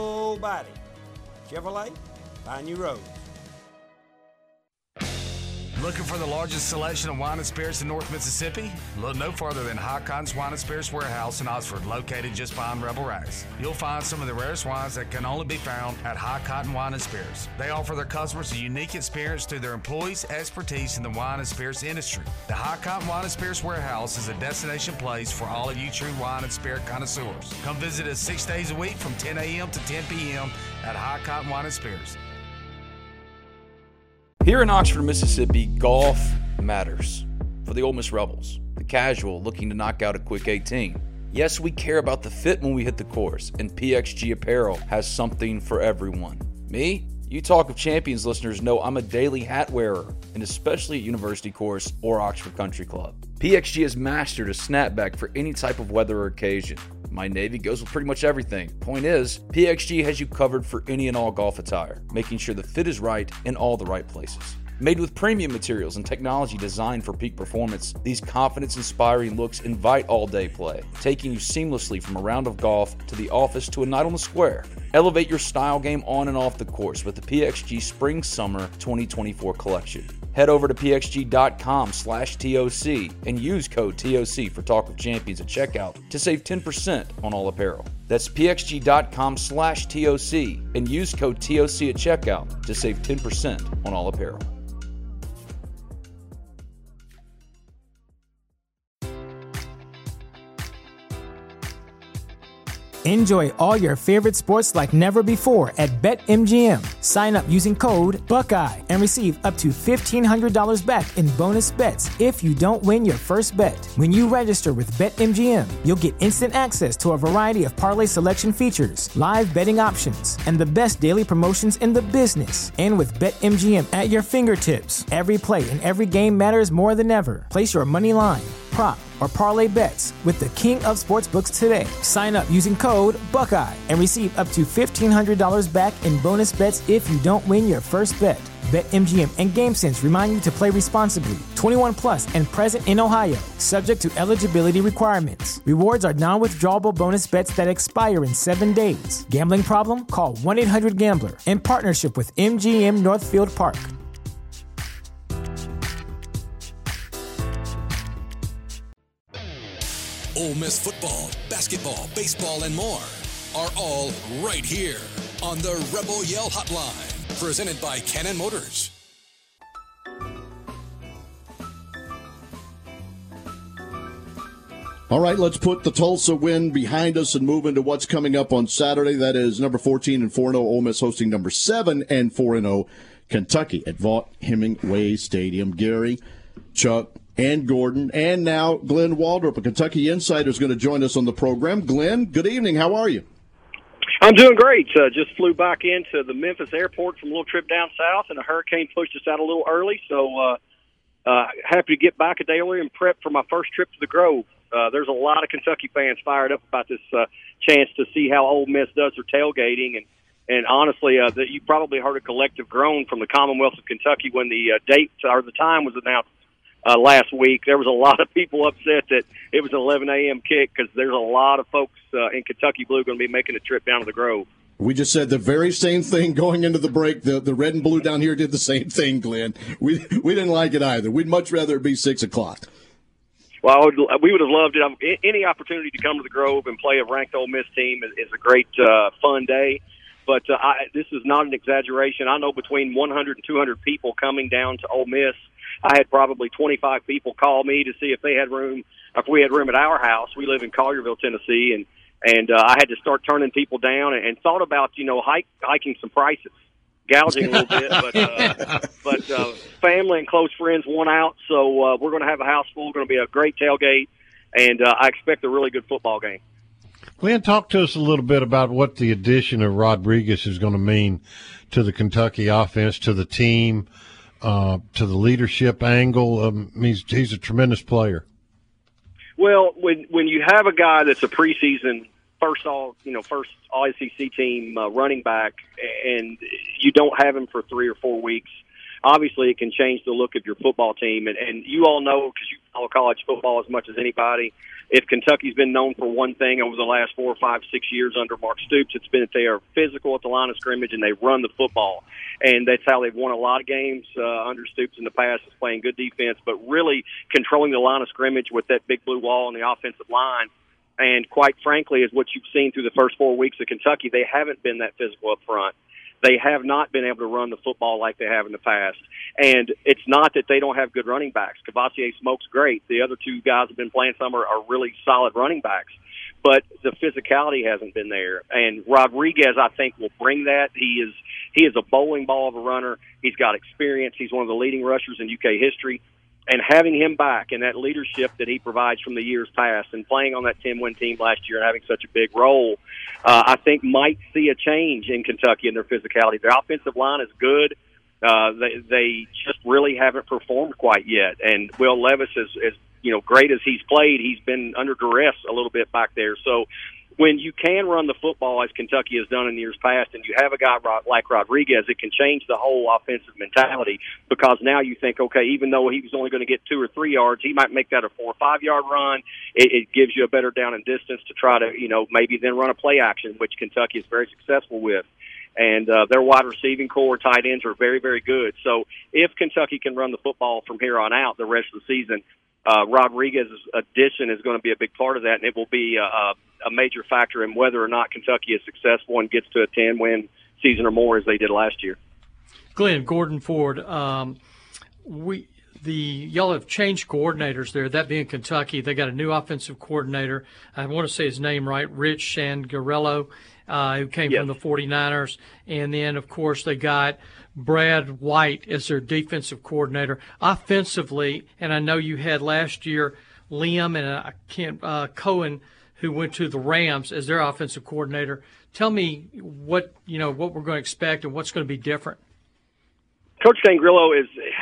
Nobody. Chevrolet, find new roads. Looking for the largest selection of wine and spirits in North Mississippi? Look no further than High Cotton's Wine and Spirits Warehouse in Oxford, located just behind Rebel Rise. You'll find some of the rarest wines that can only be found at High Cotton Wine and Spirits. They offer their customers a unique experience through their employees' expertise in the wine and spirits industry. The High Cotton Wine and Spirits Warehouse is a destination place for all of you true wine and spirit connoisseurs. Come visit us 6 days a week from 10 a.m. to 10 p.m. at High Cotton Wine and Spirits. Here in Oxford, Mississippi, golf matters. For the Ole Miss Rebels, the casual looking to knock out a quick 18. Yes, we care about the fit when we hit the course, and PXG Apparel has something for everyone. Me? You Talk of Champions listeners know I'm a daily hat wearer, and especially at University Course or Oxford Country Club. PXG has mastered a snapback for any type of weather or occasion. My navy goes with pretty much everything. Point is, PXG has you covered for any and all golf attire, making sure the fit is right in all the right places. Made with premium materials and technology designed for peak performance, these confidence-inspiring looks invite all-day play, taking you seamlessly from a round of golf to the office to a night on the square. Elevate your style game on and off the course with the PXG Spring-Summer 2024 collection. Head over to pxg.com/TOC and use code TOC for Talk of Champions at checkout to save 10% on all apparel. That's pxg.com/TOC and use code TOC at checkout to save 10% on all apparel. Enjoy all your favorite sports like never before at BetMGM. Sign up using code Buckeye and receive up to $1,500 back in bonus bets if you don't win your first bet. When you register with BetMGM, you'll get instant access to a variety of parlay selection features, live betting options, and the best daily promotions in the business. And with BetMGM at your fingertips, every play and every game matters more than ever. Place your money line, prop, or parlay bets with the king of sportsbooks today. Sign up using code Buckeye and receive up to $1,500 back in bonus bets if you don't win your first bet. BetMGM and GameSense remind you to play responsibly. 21 plus and present in Ohio, subject to eligibility requirements. Rewards are non-withdrawable bonus bets that expire in 7 days. Gambling problem? Call 1-800-GAMBLER in partnership with MGM Northfield Park. Ole Miss football, basketball, baseball, and more are all right here on the Rebel Yell Hotline, presented by Cannon Motors. All right, let's put the Tulsa win behind us and move into what's coming up on Saturday. That is number 14 and 4-0 Ole Miss hosting number 7 and 4-0 Kentucky at Vaught Hemingway Stadium. Gary, Chuck, and Gordon, and now Glenn Waldrop, a Kentucky insider, is going to join us on the program. Glenn, good evening. How are you? I'm doing great. Just flew back into the Memphis airport from a little trip down south, and a hurricane pushed us out a little early, so happy to get back a day early and prep for my first trip to the Grove. There's a lot of Kentucky fans fired up about this chance to see how Ole Miss does their tailgating, and honestly, you probably heard a collective groan from the Commonwealth of Kentucky when the date or the time was announced last week. There was a lot of people upset that it was an 11 a.m. kick because there's a lot of folks in Kentucky Blue going to be making a trip down to the Grove. We just said the very same thing going into the break. The red and blue down here did the same thing, Glenn. We didn't like it either. We'd much rather it be 6 o'clock. Well, we would have loved it. Any opportunity to come to the Grove and play a ranked Ole Miss team is a great, fun day. But this is not an exaggeration. I know between 100 and 200 people coming down to Ole Miss. I had probably 25 people call me to see if they had room, if we had room at our house. We live in Collierville, Tennessee, and I had to start turning people down and thought about, hiking some prices, gouging a little bit. But family and close friends won out, so we're going to have a house full. Going to be a great tailgate, and I expect a really good football game. Glenn, talk to us a little bit about what the addition of Rodriguez is going to mean to the Kentucky offense, to the team, to the leadership angle. He's a tremendous player. Well, when you have a guy that's a preseason first all SEC team running back, and you don't have him for 3 or 4 weeks, obviously it can change the look of your football team. And you all know, because you follow college football as much as anybody, if Kentucky's been known for one thing over the last 4, 5, 6 years under Mark Stoops, it's been that they are physical at the line of scrimmage and they run the football. and that's how they've won a lot of games under Stoops in the past, is playing good defense, but really controlling the line of scrimmage with that big blue wall on the offensive line. And quite frankly, is what you've seen through the first 4 weeks of Kentucky, they haven't been that physical up front. They have not been able to run the football like they have in the past. And it's not that they don't have good running backs. Cavassier Smoke's great. The other two guys have been playing some are really solid running backs. But the physicality hasn't been there. And Rodriguez, I think, will bring that. He is a bowling ball of a runner. He's got experience. He's one of the leading rushers in UK history. And having him back and that leadership that he provides from the years past and playing on that 10-win team last year and having such a big role, I think might see a change in Kentucky in their physicality. Their offensive line is good. They just really haven't performed quite yet. And Will Levis is great as he's played, he's been under duress a little bit back there. So when you can run the football as Kentucky has done in years past, and you have a guy like Rodriguez, it can change the whole offensive mentality, because now you think, okay, even though he was only going to get 2 or 3 yards, he might make that a 4 or 5 yard run. It gives you a better down and distance to try to, maybe then run a play action, which Kentucky is very successful with. And their wide receiving core, tight ends are very, very good. So if Kentucky can run the football from here on out the rest of the season, Rodriguez's addition is going to be a big part of that, and it will be a major factor in whether or not Kentucky is successful and gets to a 10-win season or more as they did last year. Glenn, Gordon Ford, y'all have changed coordinators there, that being Kentucky. They got a new offensive coordinator. I want to say his name right, Rich Shangarello, who came from the 49ers. And then, of course, they got Brad White as their defensive coordinator. Offensively, and I know you had last year Liam and Cohen, who went to the Rams as their offensive coordinator. Tell me what we're going to expect and what's going to be different. Coach Sangrillo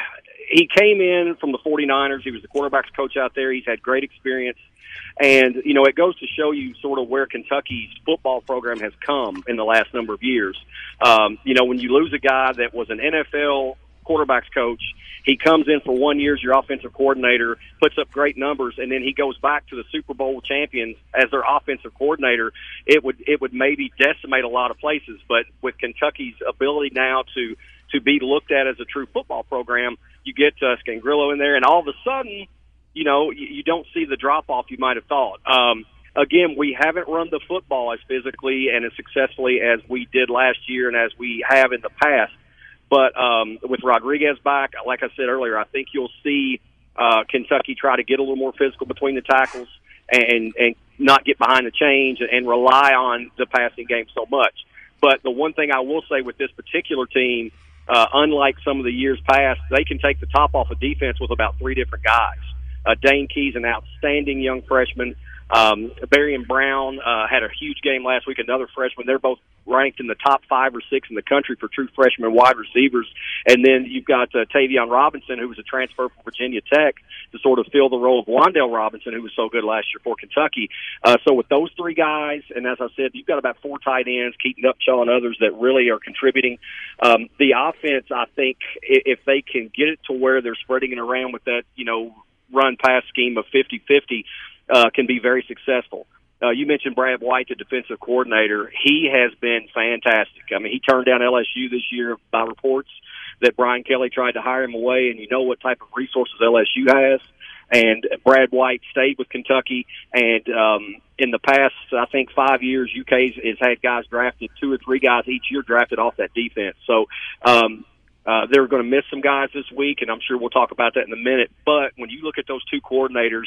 he came in from the 49ers. He was the quarterback's coach out there. He's had great experience. And, it goes to show you sort of where Kentucky's football program has come in the last number of years. When you lose a guy that was an NFL quarterback's coach, he comes in for 1 year as your offensive coordinator, puts up great numbers, and then he goes back to the Super Bowl champions as their offensive coordinator. It would maybe decimate a lot of places, but with Kentucky's ability now to be looked at as a true football program, you get Scangarello in there, and all of a sudden, you don't see the drop-off you might have thought. Again, we haven't run the football as physically and as successfully as we did last year and as we have in the past. But with Rodriguez back, like I said earlier, I think you'll see Kentucky try to get a little more physical between the tackles and not get behind the chains and rely on the passing game so much. But the one thing I will say with this particular team, unlike some of the years past, they can take the top off of defense with about 3 different guys. Dane Key's an outstanding young freshman. Barian Brown had a huge game last week, another freshman. They're both ranked in the top 5 or 6 in the country for true freshman wide receivers. And then you've got Tavion Robinson, who was a transfer from Virginia Tech, to sort of fill the role of Wandale Robinson, who was so good last year for Kentucky. So with those 3 guys, and as I said, you've got about 4 tight ends, Keaton Upshaw and others that really are contributing. The offense, I think, if they can get it to where they're spreading it around with that, run-pass scheme of 50-50, can be very successful. You mentioned Brad White, the defensive coordinator. He has been fantastic. I mean, he turned down LSU this year by reports that Brian Kelly tried to hire him away, and you know what type of resources LSU has. And Brad White stayed with Kentucky, and in the past, I think 5 years, UK has had guys drafted, 2 or 3 guys each year drafted off that defense. So they're going to miss some guys this week, and I'm sure we'll talk about that in a minute. But when you look at those 2 coordinators,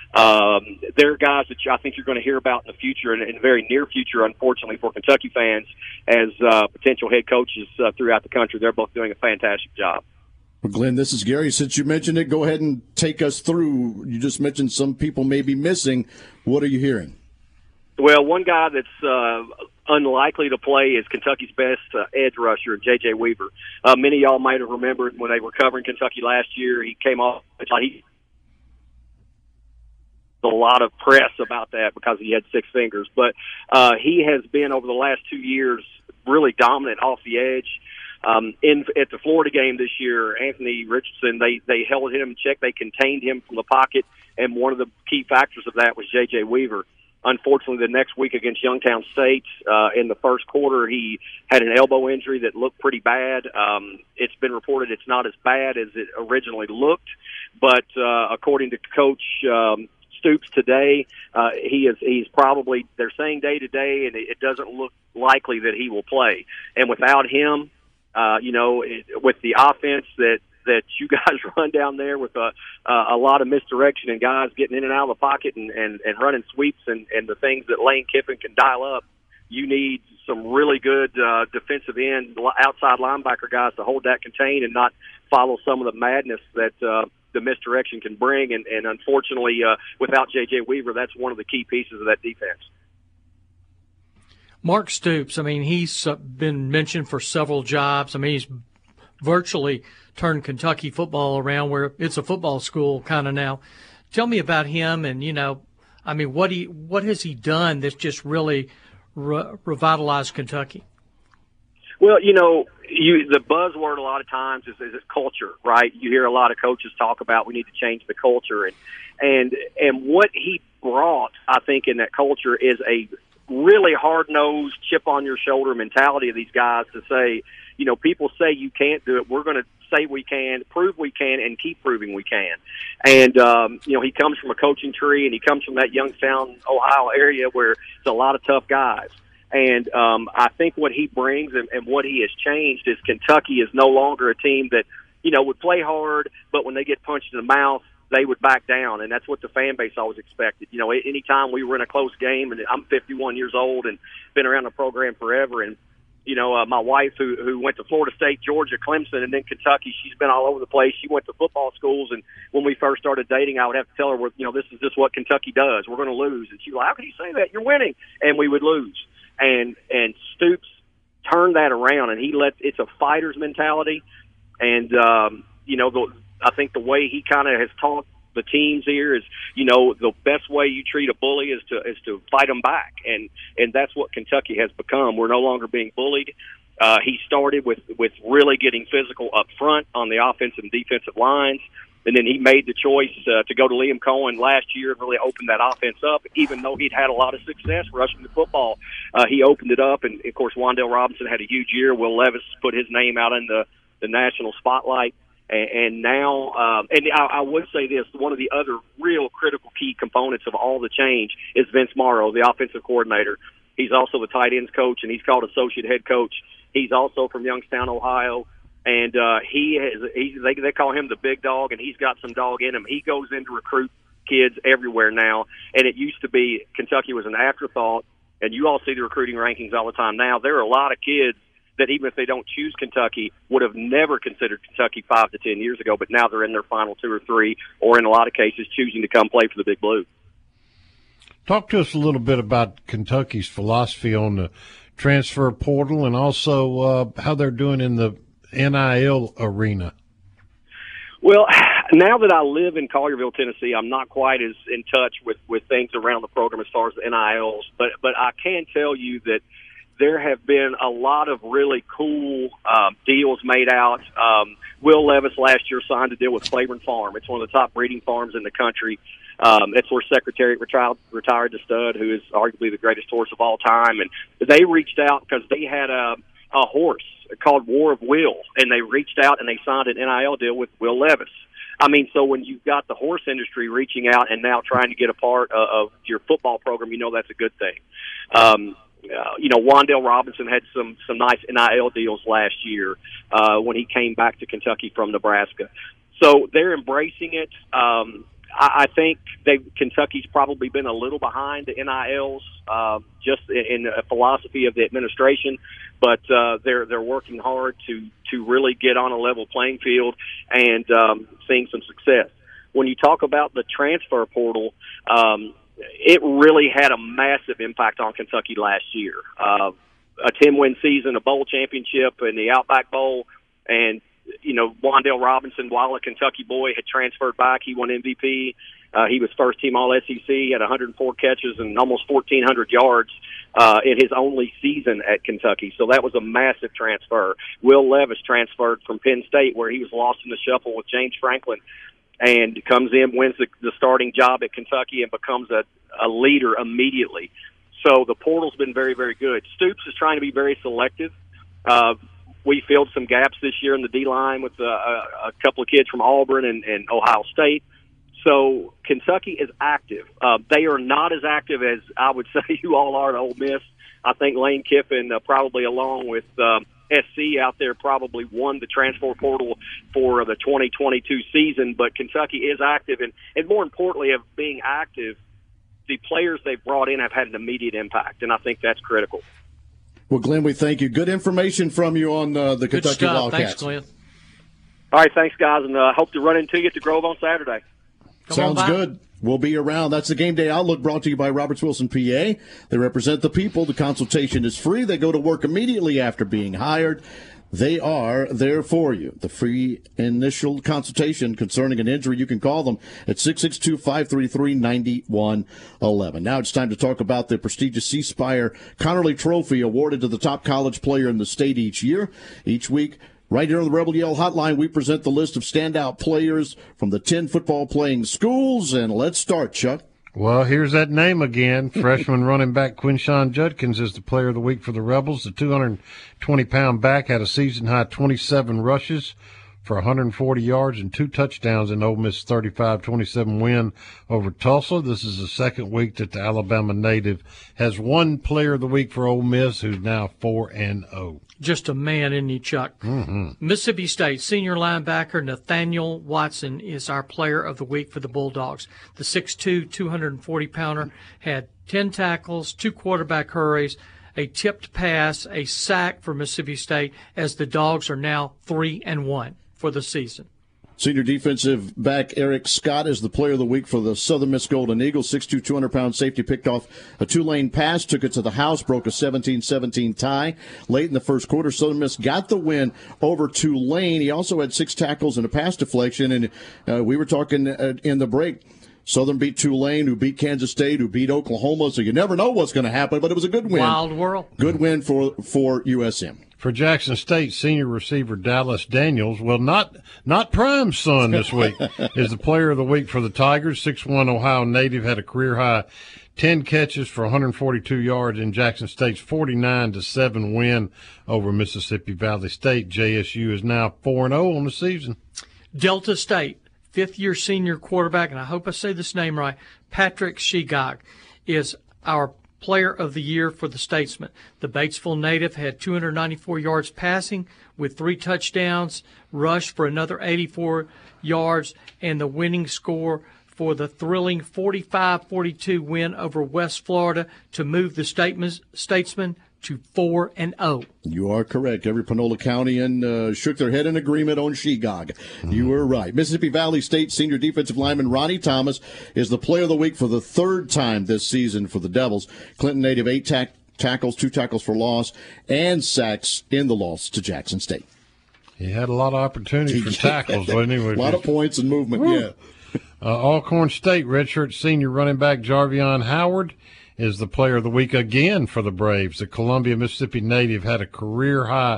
they're guys that I think you're going to hear about in the future, and in the very near future, unfortunately, for Kentucky fans, as potential head coaches throughout the country. They're both doing a fantastic job. Well, Glenn, this is Gary. Since you mentioned it, go ahead and take us through. You just mentioned some people may be missing. What are you hearing? Well, one guy that's unlikely to play is Kentucky's best edge rusher, J.J. Weaver. Many of y'all might have remembered when they were covering Kentucky last year, he came off. A lot of press about that because he had 6 fingers. But he has been, over the last 2 years, really dominant off the edge. At the Florida game this year, Anthony Richardson, they held him in check. They contained him from the pocket, and one of the key factors of that was J.J. Weaver. unfortunately, the next week against Youngstown State, in the first quarter, he had an elbow injury that looked pretty bad. It's been reported it's not as bad as it originally looked, but according to Coach Stoops today, he's probably, they're saying day to day, and it doesn't look likely that he will play. And without him, with the offense that you guys run down there with a lot of misdirection and guys getting in and out of the pocket and running sweeps and the things that Lane Kiffin can dial up, you need some really good defensive end, outside linebacker guys to hold that contained and not follow some of the madness that the misdirection can bring. And unfortunately, without J.J. Weaver, that's one of the key pieces of that defense. Mark Stoops, I mean, he's been mentioned for several jobs. I mean, he's virtually turned Kentucky football around where it's a football school kind of now. Tell me about him and, what has he done that's just really revitalized Kentucky? Well, the buzzword a lot of times is culture, right? You hear a lot of coaches talk about we need to change the culture. And what he brought, I think, in that culture is a really hard-nosed, chip-on-your-shoulder mentality of these guys to say, people say you can't do it. We're going to say we can, prove we can, and keep proving we can. And, he comes from a coaching tree, and he comes from that Youngstown, Ohio area where it's a lot of tough guys. And I think what he brings and what he has changed is Kentucky is no longer a team that, would play hard, but when they get punched in the mouth, they would back down, and that's what the fan base always expected. Anytime we were in a close game, and I'm 51 years old and been around the program forever, and my wife who went to Florida State, Georgia, Clemson, and then Kentucky, she's been all over the place. She went to football schools, and when we first started dating, I would have to tell her, this is just what Kentucky does. We're going to lose. And she's like, how can you say that? You're winning. And we would lose. And Stoops turned that around, and it's a fighter's mentality. And, I think the way he kind of has taught the teams here is, the best way you treat a bully is to fight them back. And that's what Kentucky has become. We're no longer being bullied. He started with really getting physical up front on the offensive and defensive lines. And then he made the choice to go to Liam Cohen last year and really open that offense up. Even though he'd had a lot of success rushing the football, he opened it up. And, of course, Wan'Dale Robinson had a huge year. Will Levis put his name out in the national spotlight. And now, I would say this, one of the other real critical key components of all the change is Vince Morrow, the offensive coordinator. He's also the tight ends coach, and he's called associate head coach. He's also from Youngstown, Ohio. And they call him the big dog, and he's got some dog in him. He goes in to recruit kids everywhere now. And it used to be Kentucky was an afterthought, and you all see the recruiting rankings all the time now. There are a lot of kids that even if they don't choose Kentucky, would have never considered Kentucky 5 to 10 years ago, but now they're in their final 2 or 3, or in a lot of cases choosing to come play for the Big Blue. Talk to us a little bit about Kentucky's philosophy on the transfer portal and also how they're doing in the NIL arena. Well, now that I live in Collierville, Tennessee, I'm not quite as in touch with things around the program as far as the NILs, but I can tell you that there have been a lot of really cool deals made out. Will Levis last year signed a deal with Claiborne Farm. It's one of the top breeding farms in the country. That's where Secretariat retired the stud, who is arguably the greatest horse of all time. And they reached out because they had a horse called War of Will, and they reached out and they signed an NIL deal with Will Levis. I mean, so when you've got the horse industry reaching out and now trying to get a part of your football program, that's a good thing. Wan'Dale Robinson had some nice NIL deals last year when he came back to Kentucky from Nebraska. So they're embracing it. I think Kentucky's probably been a little behind the NILs just in a philosophy of the administration, but they're working hard to really get on a level playing field and seeing some success. When you talk about the transfer portal, it really had a massive impact on Kentucky last year. A 10-win season, a bowl championship, and the Outback Bowl. And, Wan'Dale Robinson, while a Kentucky boy, had transferred back. He won MVP. He was first-team All-SEC. He had 104 catches and almost 1,400 yards in his only season at Kentucky. So that was a massive transfer. Will Levis transferred from Penn State, where he was lost in the shuffle with James Franklin, and comes in, wins the starting job at Kentucky, and becomes a leader immediately. So the portal's been very, very good. Stoops is trying to be very selective. We filled some gaps this year in the D-line with a couple of kids from Auburn and Ohio State. So Kentucky is active. They are not as active as I would say you all are at Ole Miss. I think Lane Kiffin, probably along with SC out there, probably won the transfer portal for the 2022 season. But Kentucky is active, and more importantly, of being active, the players they've brought in have had an immediate impact, and I think that's critical. Well, Glenn, we thank you. Good information from you on the Kentucky Wildcats. Thanks, Glenn. All right, thanks, guys, and hope to run into you at the Grove on Saturday. Sounds good. We'll be around. That's the Game Day Outlook brought to you by Roberts Wilson, PA. They represent the people. The consultation is free. They go to work immediately after being hired. They are there for you. The free initial consultation concerning an injury, you can call them at 662-533-9111. Now it's time to talk about the prestigious C Spire Connerly Trophy awarded to the top college player in the state each year. Each week, right here on the Rebel Yell Hotline, we present the list of standout players from the 10 football-playing schools. And let's start, Chuck. Well, here's that name again. Freshman running back Quinshawn Judkins is the player of the week for the Rebels. The 220-pound back had a season-high 27 rushes for 140 yards and 2 touchdowns in Ole Miss' 35-27 win over Tulsa. This is the second week that the Alabama native has won player of the week for Ole Miss, who's now 4-0. Just a man, isn't he, Chuck? Mm-hmm. Mississippi State senior linebacker Nathaniel Watson is our player of the week for the Bulldogs. The 6'2", 240-pounder had 10 tackles, 2 quarterback hurries, a tipped pass, a sack for Mississippi State, as the Dogs are now 3-1 for the season. Senior defensive back Eric Scott is the player of the week for the Southern Miss Golden Eagles. 6'2", 200-pound safety picked off a 2-lane pass, took it to the house, broke a 17-17 tie. Late in the first quarter, Southern Miss got the win over Tulane. He also had 6 tackles and a pass deflection, and we were talking in the break. Southern beat Tulane, who beat Kansas State, who beat Oklahoma, so you never know what's going to happen, but it was a good win. Wild world. Good win for USM. For Jackson State, senior receiver Dallas Daniels, well, not Prime's son this week, is the player of the week for the Tigers. 6'1" Ohio native had a career-high 10 catches for 142 yards in Jackson State's 49-7 win over Mississippi Valley State. JSU is now 4-0 on the season. Delta State, fifth-year senior quarterback, and I hope I say this name right, Patrick Shegog, is our player of the year for the Statesman. The Batesville native had 294 yards passing with 3 touchdowns, rushed for another 84 yards, and the winning score for the thrilling 45-42 win over West Florida to move the Statesman to 4-0. You are correct. Every Panola County shook their head in agreement on Shegog. You were right. Mississippi Valley State senior defensive lineman Ronnie Thomas is the player of the week for the 3rd time this season for the Devils. Clinton native 8 tackles, 2 tackles for loss, and sacks in the loss to Jackson State. He had a lot of opportunities for tackles, wasn't he? A lot of points and movement, yeah. Alcorn State redshirt senior running back Jarvion Howard is the player of the week again for the Braves. The Columbia, Mississippi native had a career-high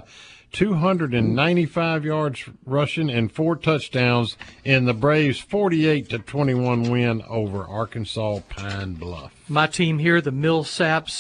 295 yards rushing and 4 touchdowns in the Braves' 48-21 win over Arkansas Pine Bluff. My team here, the Millsaps,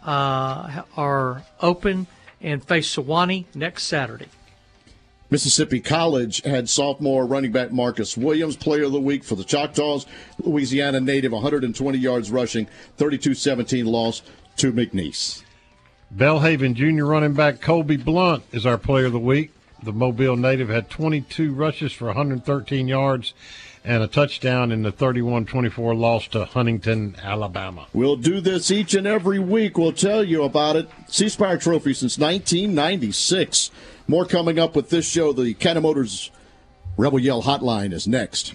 are open and face Sewanee next Saturday. Mississippi College had sophomore running back Marcus Williams, player of the week for the Choctaws. Louisiana native, 120 yards rushing, 32-17 loss to McNeese. Belhaven junior running back Colby Blunt is our player of the week. The Mobile native had 22 rushes for 113 yards and a touchdown in the 31-24 loss to Huntington, Alabama. We'll do this each and every week. We'll tell you about it. C Spire Trophy since 1996. More coming up with this show. The Cannon Motors Rebel Yell Hotline is next.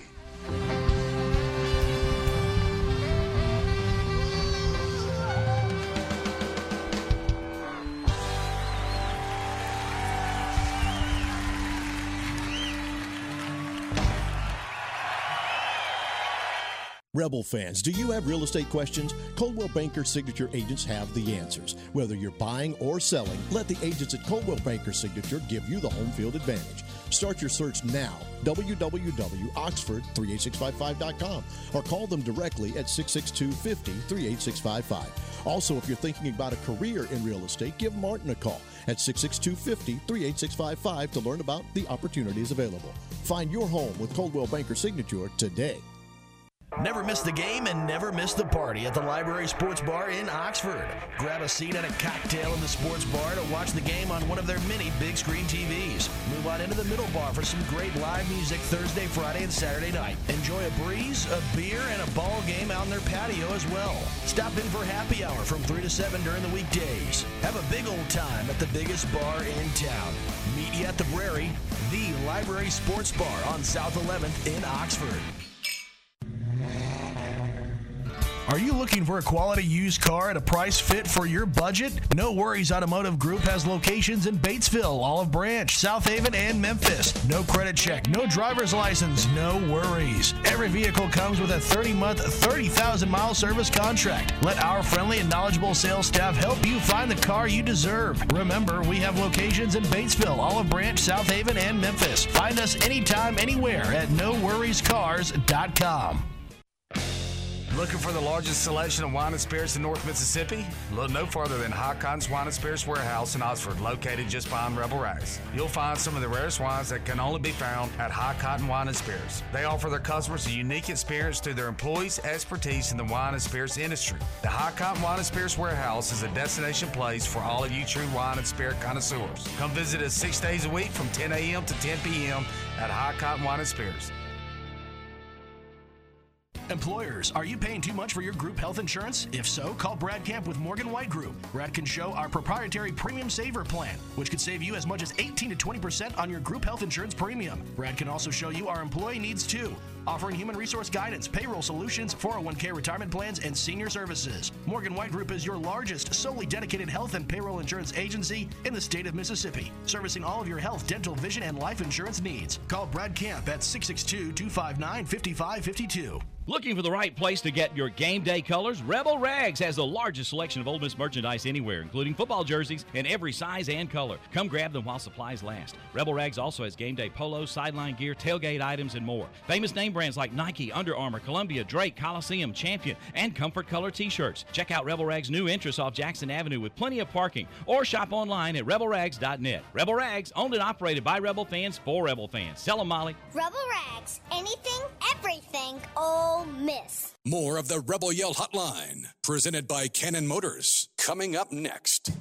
Rebel fans, do you have real estate questions? Coldwell Banker Signature agents have the answers. Whether you're buying or selling, let the agents at Coldwell Banker Signature give you the home field advantage. Start your search now, www.oxford38655.com, or call them directly at 662-50-38655. Also, if you're thinking about a career in real estate, give Martin a call at 662-50-38655 to learn about the opportunities available. Find your home with Coldwell Banker Signature today. Never miss the game and never miss the party at the Library Sports Bar in Oxford. Grab a seat and a cocktail in the sports bar to watch the game on one of their many big screen TVs. Move on into the middle bar for some great live music Thursday, Friday, and Saturday night. Enjoy a breeze, a beer, and a ball game out in their patio as well. Stop in for happy hour from 3 to 7 during the weekdays. Have a big old time at the biggest bar in town. Meet you at the Brary, the Library Sports Bar on South 11th in Oxford. Are you looking for a quality used car at a price fit for your budget? No Worries Automotive Group has locations in Batesville, Olive Branch, South Haven, and Memphis. No credit check, no driver's license, no worries. Every vehicle comes with a 30-month, 30,000-mile service contract. Let our friendly and knowledgeable sales staff help you find the car you deserve. Remember, we have locations in Batesville, Olive Branch, South Haven, and Memphis. Find us anytime, anywhere at NoWorriesCars.com. Looking for the largest selection of wine and spirits in North Mississippi? Look no farther than High Cotton's Wine and Spirits Warehouse in Oxford, located just behind Rebel Rags. You'll find some of the rarest wines that can only be found at High Cotton Wine and Spirits. They offer their customers a unique experience through their employees' expertise in the wine and spirits industry. The High Cotton Wine and Spirits Warehouse is a destination place for all of you true wine and spirit connoisseurs. Come visit us 6 days a week from 10 a.m. to 10 p.m. at High Cotton Wine and Spirits. Employers, are you paying too much for your group health insurance? If so, call Brad Camp with Morgan White Group. Brad can show our proprietary Premium Saver Plan, which could save you as much as 18 to 20% on your group health insurance premium. Brad can also show you our employee needs too, offering human resource guidance, payroll solutions, 401k retirement plans, and senior services. Morgan White Group is your largest, solely dedicated health and payroll insurance agency in the state of Mississippi, servicing all of your health, dental, vision, and life insurance needs. Call Brad Camp at 662-259-5552. Looking for the right place to get your game day colors? Rebel Rags has the largest selection of Ole Miss merchandise anywhere, including football jerseys in every size and color. Come grab them while supplies last. Rebel Rags also has game day polos, sideline gear, tailgate items, and more. Famous name brands like Nike, Under Armour, Columbia, Drake, Coliseum, Champion, and Comfort Color t-shirts. Check out Rebel Rags' new entrance off Jackson Avenue with plenty of parking, or shop online at rebelrags.net. Rebel Rags, owned and operated by Rebel fans for Rebel fans. Sell them, Molly. Rebel Rags, anything, everything, Ole Miss. More of the Rebel Yell Hotline, presented by Cannon Motors, coming up next.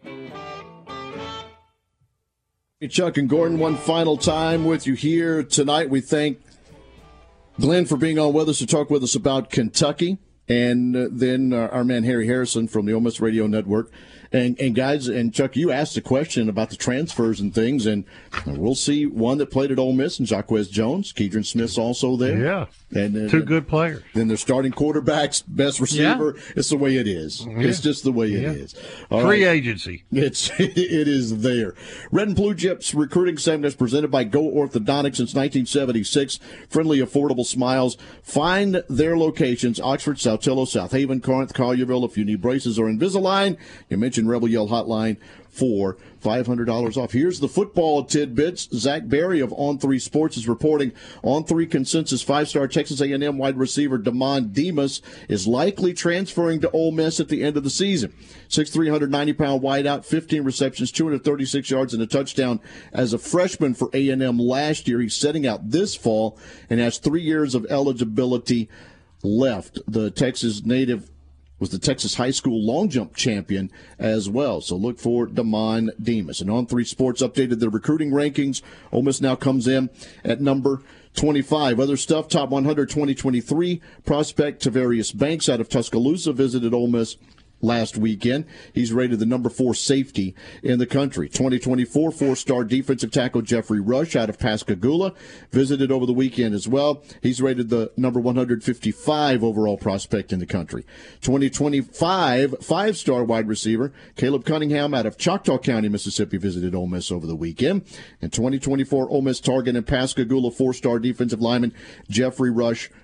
Chuck and Gordon, one final time with you here tonight. We thank Glenn for being on with us to talk with us about Kentucky, and then our man Harry Harrison from the Ole Miss Radio Network. And guys, and Chuck, you asked a question about the transfers and things, and we'll see one that played at Ole Miss, and Jaquez Jones. Kedron Smith's also there. Yeah, and two good players. Then their starting quarterbacks, best receiver. Yeah. It's the way it is. Yeah. It's just the way it is. Free agency. It is there. Red and Blue Chips recruiting segment is presented by Go Orthodontics since 1976. Friendly, affordable smiles. Find their locations: Oxford, Saltillo, South Haven, Corinth, Collierville. If you need braces or Invisalign, you mentioned Rebel Yell Hotline for $500 off. Here's the football tidbits. Zach Berry of On3 Sports is reporting On3 consensus 5-star Texas A&M wide receiver Damon Demas is likely transferring to Ole Miss at the end of the season. 6'3", 190-pound wideout, 15 receptions, 236 yards, and a touchdown as a freshman for A&M last year. He's setting out this fall and has 3 years of eligibility left. The Texas native was the Texas high school long jump champion as well. So look for Damon Demas. And On3 Sports updated their recruiting rankings. Ole Miss now comes in at number 25. Other stuff, top 100 2023 prospect Tavarius Banks out of Tuscaloosa visited Ole Miss last weekend. He's rated the number 4 safety in the country. 2024 4-star defensive tackle Jeffrey Rush out of Pascagoula visited over the weekend as well. He's rated the number 155 overall prospect in the country. 2025 5-star wide receiver Caleb Cunningham out of Choctaw County, Mississippi visited Ole Miss over the weekend. And 2024 Ole Miss target and Pascagoula 4-star defensive lineman Jeffrey Rush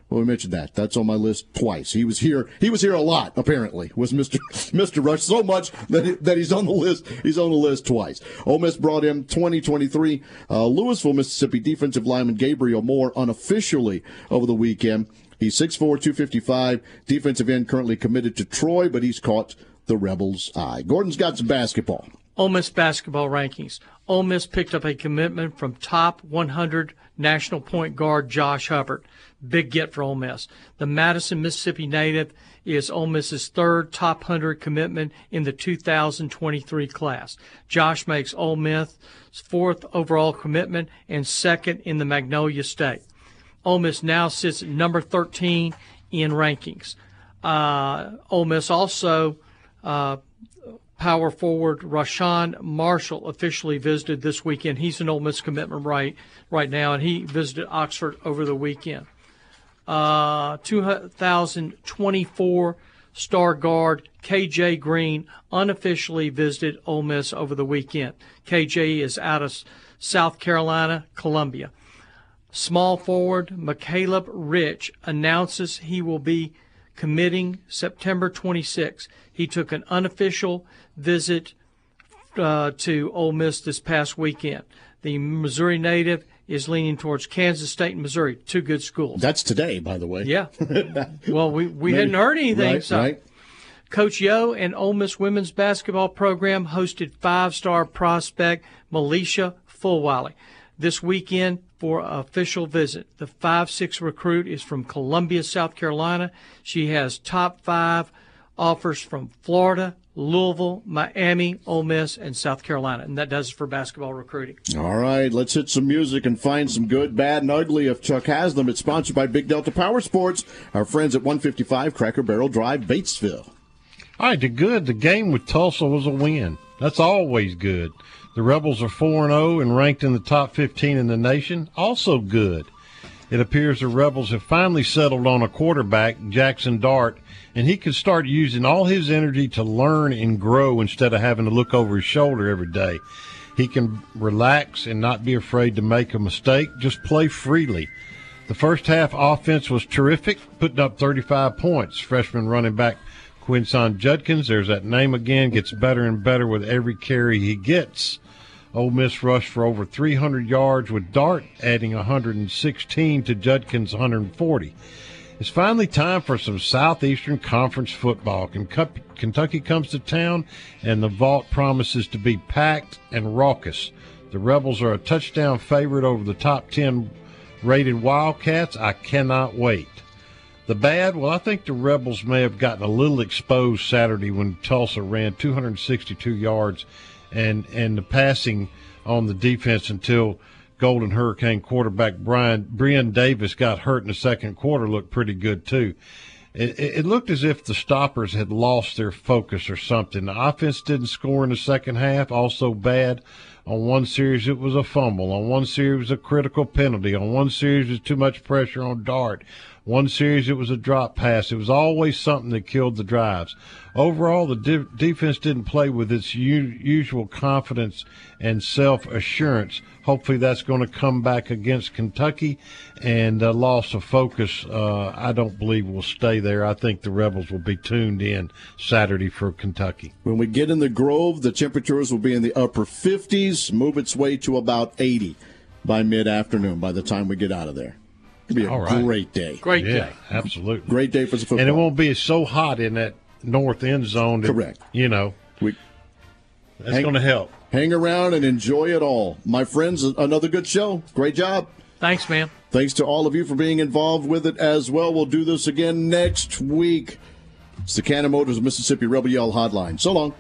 Well, we mentioned that. That's on my list twice. He was here. He was here a lot. Apparently, was Mr. Rush so much that he's on the list. He's on the list twice. Ole Miss brought in 2023 Louisville, Mississippi defensive lineman Gabriel Moore unofficially over the weekend. He's 6'4", 255, defensive end, currently committed to Troy, but he's caught the Rebels' eye. Gordon's got some basketball. Ole Miss basketball rankings. Ole Miss picked up a commitment from top 100 national point guard Josh Hubbard. Big get for Ole Miss. The Madison, Mississippi native is Ole Miss's third top 100 commitment in the 2023 class. Josh makes Ole Miss's fourth overall commitment and second in the Magnolia State. Ole Miss now sits at number 13 in rankings. Ole Miss also power forward Rashawn Marshall officially visited this weekend. He's an Ole Miss commitment right now, and he visited Oxford over the weekend. 2024 star guard KJ Green unofficially visited Ole Miss over the weekend. KJ is out of South Carolina, Columbia. Small forward McCaleb Rich announces he will be committing September 26. He took an unofficial visit to Ole Miss this past weekend. The Missouri native is leaning towards Kansas State and Missouri, two good schools. That's today, by the way. Yeah. Well, we hadn't heard anything. Right, so. right. Coach Yo and Ole Miss women's basketball program hosted five-star prospect Melisha Fulwiley this weekend for an official visit. The 5'6" recruit is from Columbia, South Carolina. She has top 5 offers from Florida, Louisville, Miami, Ole Miss, and South Carolina. And that does it for basketball recruiting. All right, let's hit some music and find some good, bad, and ugly of Chuck Haslam. It's sponsored by Big Delta Power Sports, our friends at 155 Cracker Barrel Drive, Batesville. All right, the game with Tulsa was a win. That's always good. The Rebels are 4-0 and ranked in the top 15 in the nation. Also good. It appears the Rebels have finally settled on a quarterback, Jackson Dart, and he can start using all his energy to learn and grow instead of having to look over his shoulder every day. He can relax and not be afraid to make a mistake, just play freely. The first half offense was terrific, putting up 35 points. Freshman running back Quinson Judkins, there's that name again, gets better and better with every carry he gets. Ole Miss rushed for over 300 yards with Dart adding 116 to Judkins' 140. It's finally time for some Southeastern Conference football. Kentucky comes to town, and the vault promises to be packed and raucous. The Rebels are a touchdown favorite over the top 10 rated Wildcats. I cannot wait. The bad, well, I think the Rebels may have gotten a little exposed Saturday when Tulsa ran 262 yards and the passing on the defense until Golden Hurricane quarterback Brian Davis got hurt in the second quarter. Looked pretty good, too. It looked as if the stoppers had lost their focus or something. The offense didn't score in the second half, also bad. On one series, it was a fumble. On one series, it was a critical penalty. On one series, it was too much pressure on Dart. One series, it was a drop pass. It was always something that killed the drives. Overall, the defense didn't play with its usual confidence and self-assurance. Hopefully that's going to come back against Kentucky, and loss of focus, I don't believe will stay there. I think the Rebels will be tuned in Saturday for Kentucky. When we get in the Grove, the temperatures will be in the upper 50s, move its way to about 80 by mid-afternoon by the time we get out of there. It'll be a great day. Great day. Absolutely. Great day for the football. And it won't be so hot in that north end zone. Correct. You know, that's going to help. Hang around and enjoy it all. My friends, another good show. Great job. Thanks, man. Thanks to all of you for being involved with it as well. We'll do this again next week. It's the Cannon Motors Mississippi Rebel Yell Hotline. So long.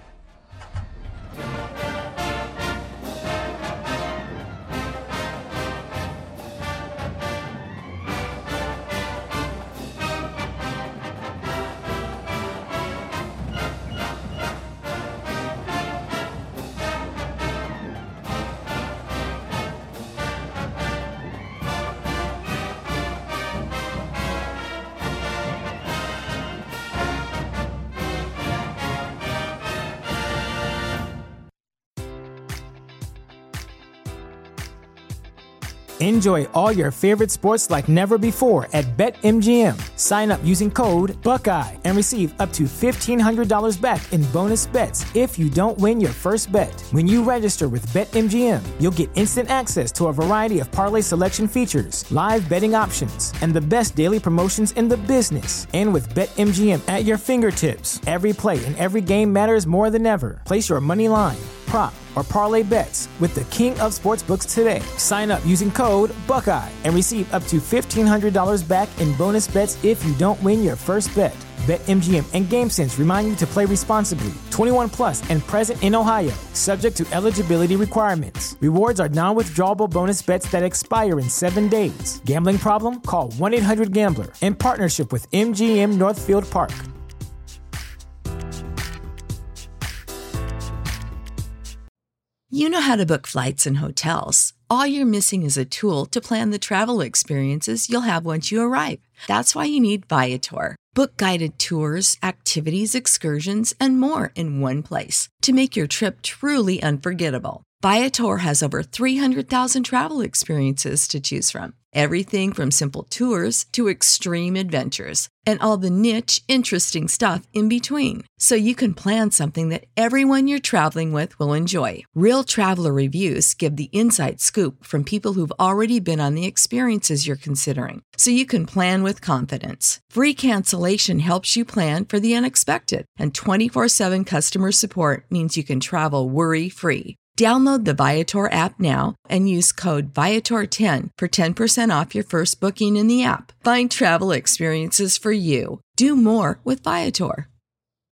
Enjoy all your favorite sports like never before at BetMGM. Sign up using code Buckeye and receive up to $1,500 back in bonus bets if you don't win your first bet. When you register with BetMGM, you'll get instant access to a variety of parlay selection features, live betting options, and the best daily promotions in the business. And with BetMGM at your fingertips, every play and every game matters more than ever. Place your money line, prop, or parlay bets with the king of sportsbooks today. Sign up using code Buckeye and receive up to $1,500 back in bonus bets if you don't win your first bet. BetMGM and GameSense remind you to play responsibly. 21 plus and present in Ohio, subject to eligibility requirements. Rewards are non-withdrawable bonus bets that expire in 7 days. Gambling problem? Call 1-800-GAMBLER. In partnership with MGM Northfield Park. You know how to book flights and hotels. All you're missing is a tool to plan the travel experiences you'll have once you arrive. That's why you need Viator. Book guided tours, activities, excursions, and more in one place to make your trip truly unforgettable. Viator has over 300,000 travel experiences to choose from. Everything from simple tours to extreme adventures and all the niche, interesting stuff in between. So you can plan something that everyone you're traveling with will enjoy. Real traveler reviews give the inside scoop from people who've already been on the experiences you're considering. So you can plan with confidence. Free cancellation helps you plan for the unexpected. And 24/7 customer support means you can travel worry-free. Download the Viator app now and use code Viator10 for 10% off your first booking in the app. Find travel experiences for you. Do more with Viator.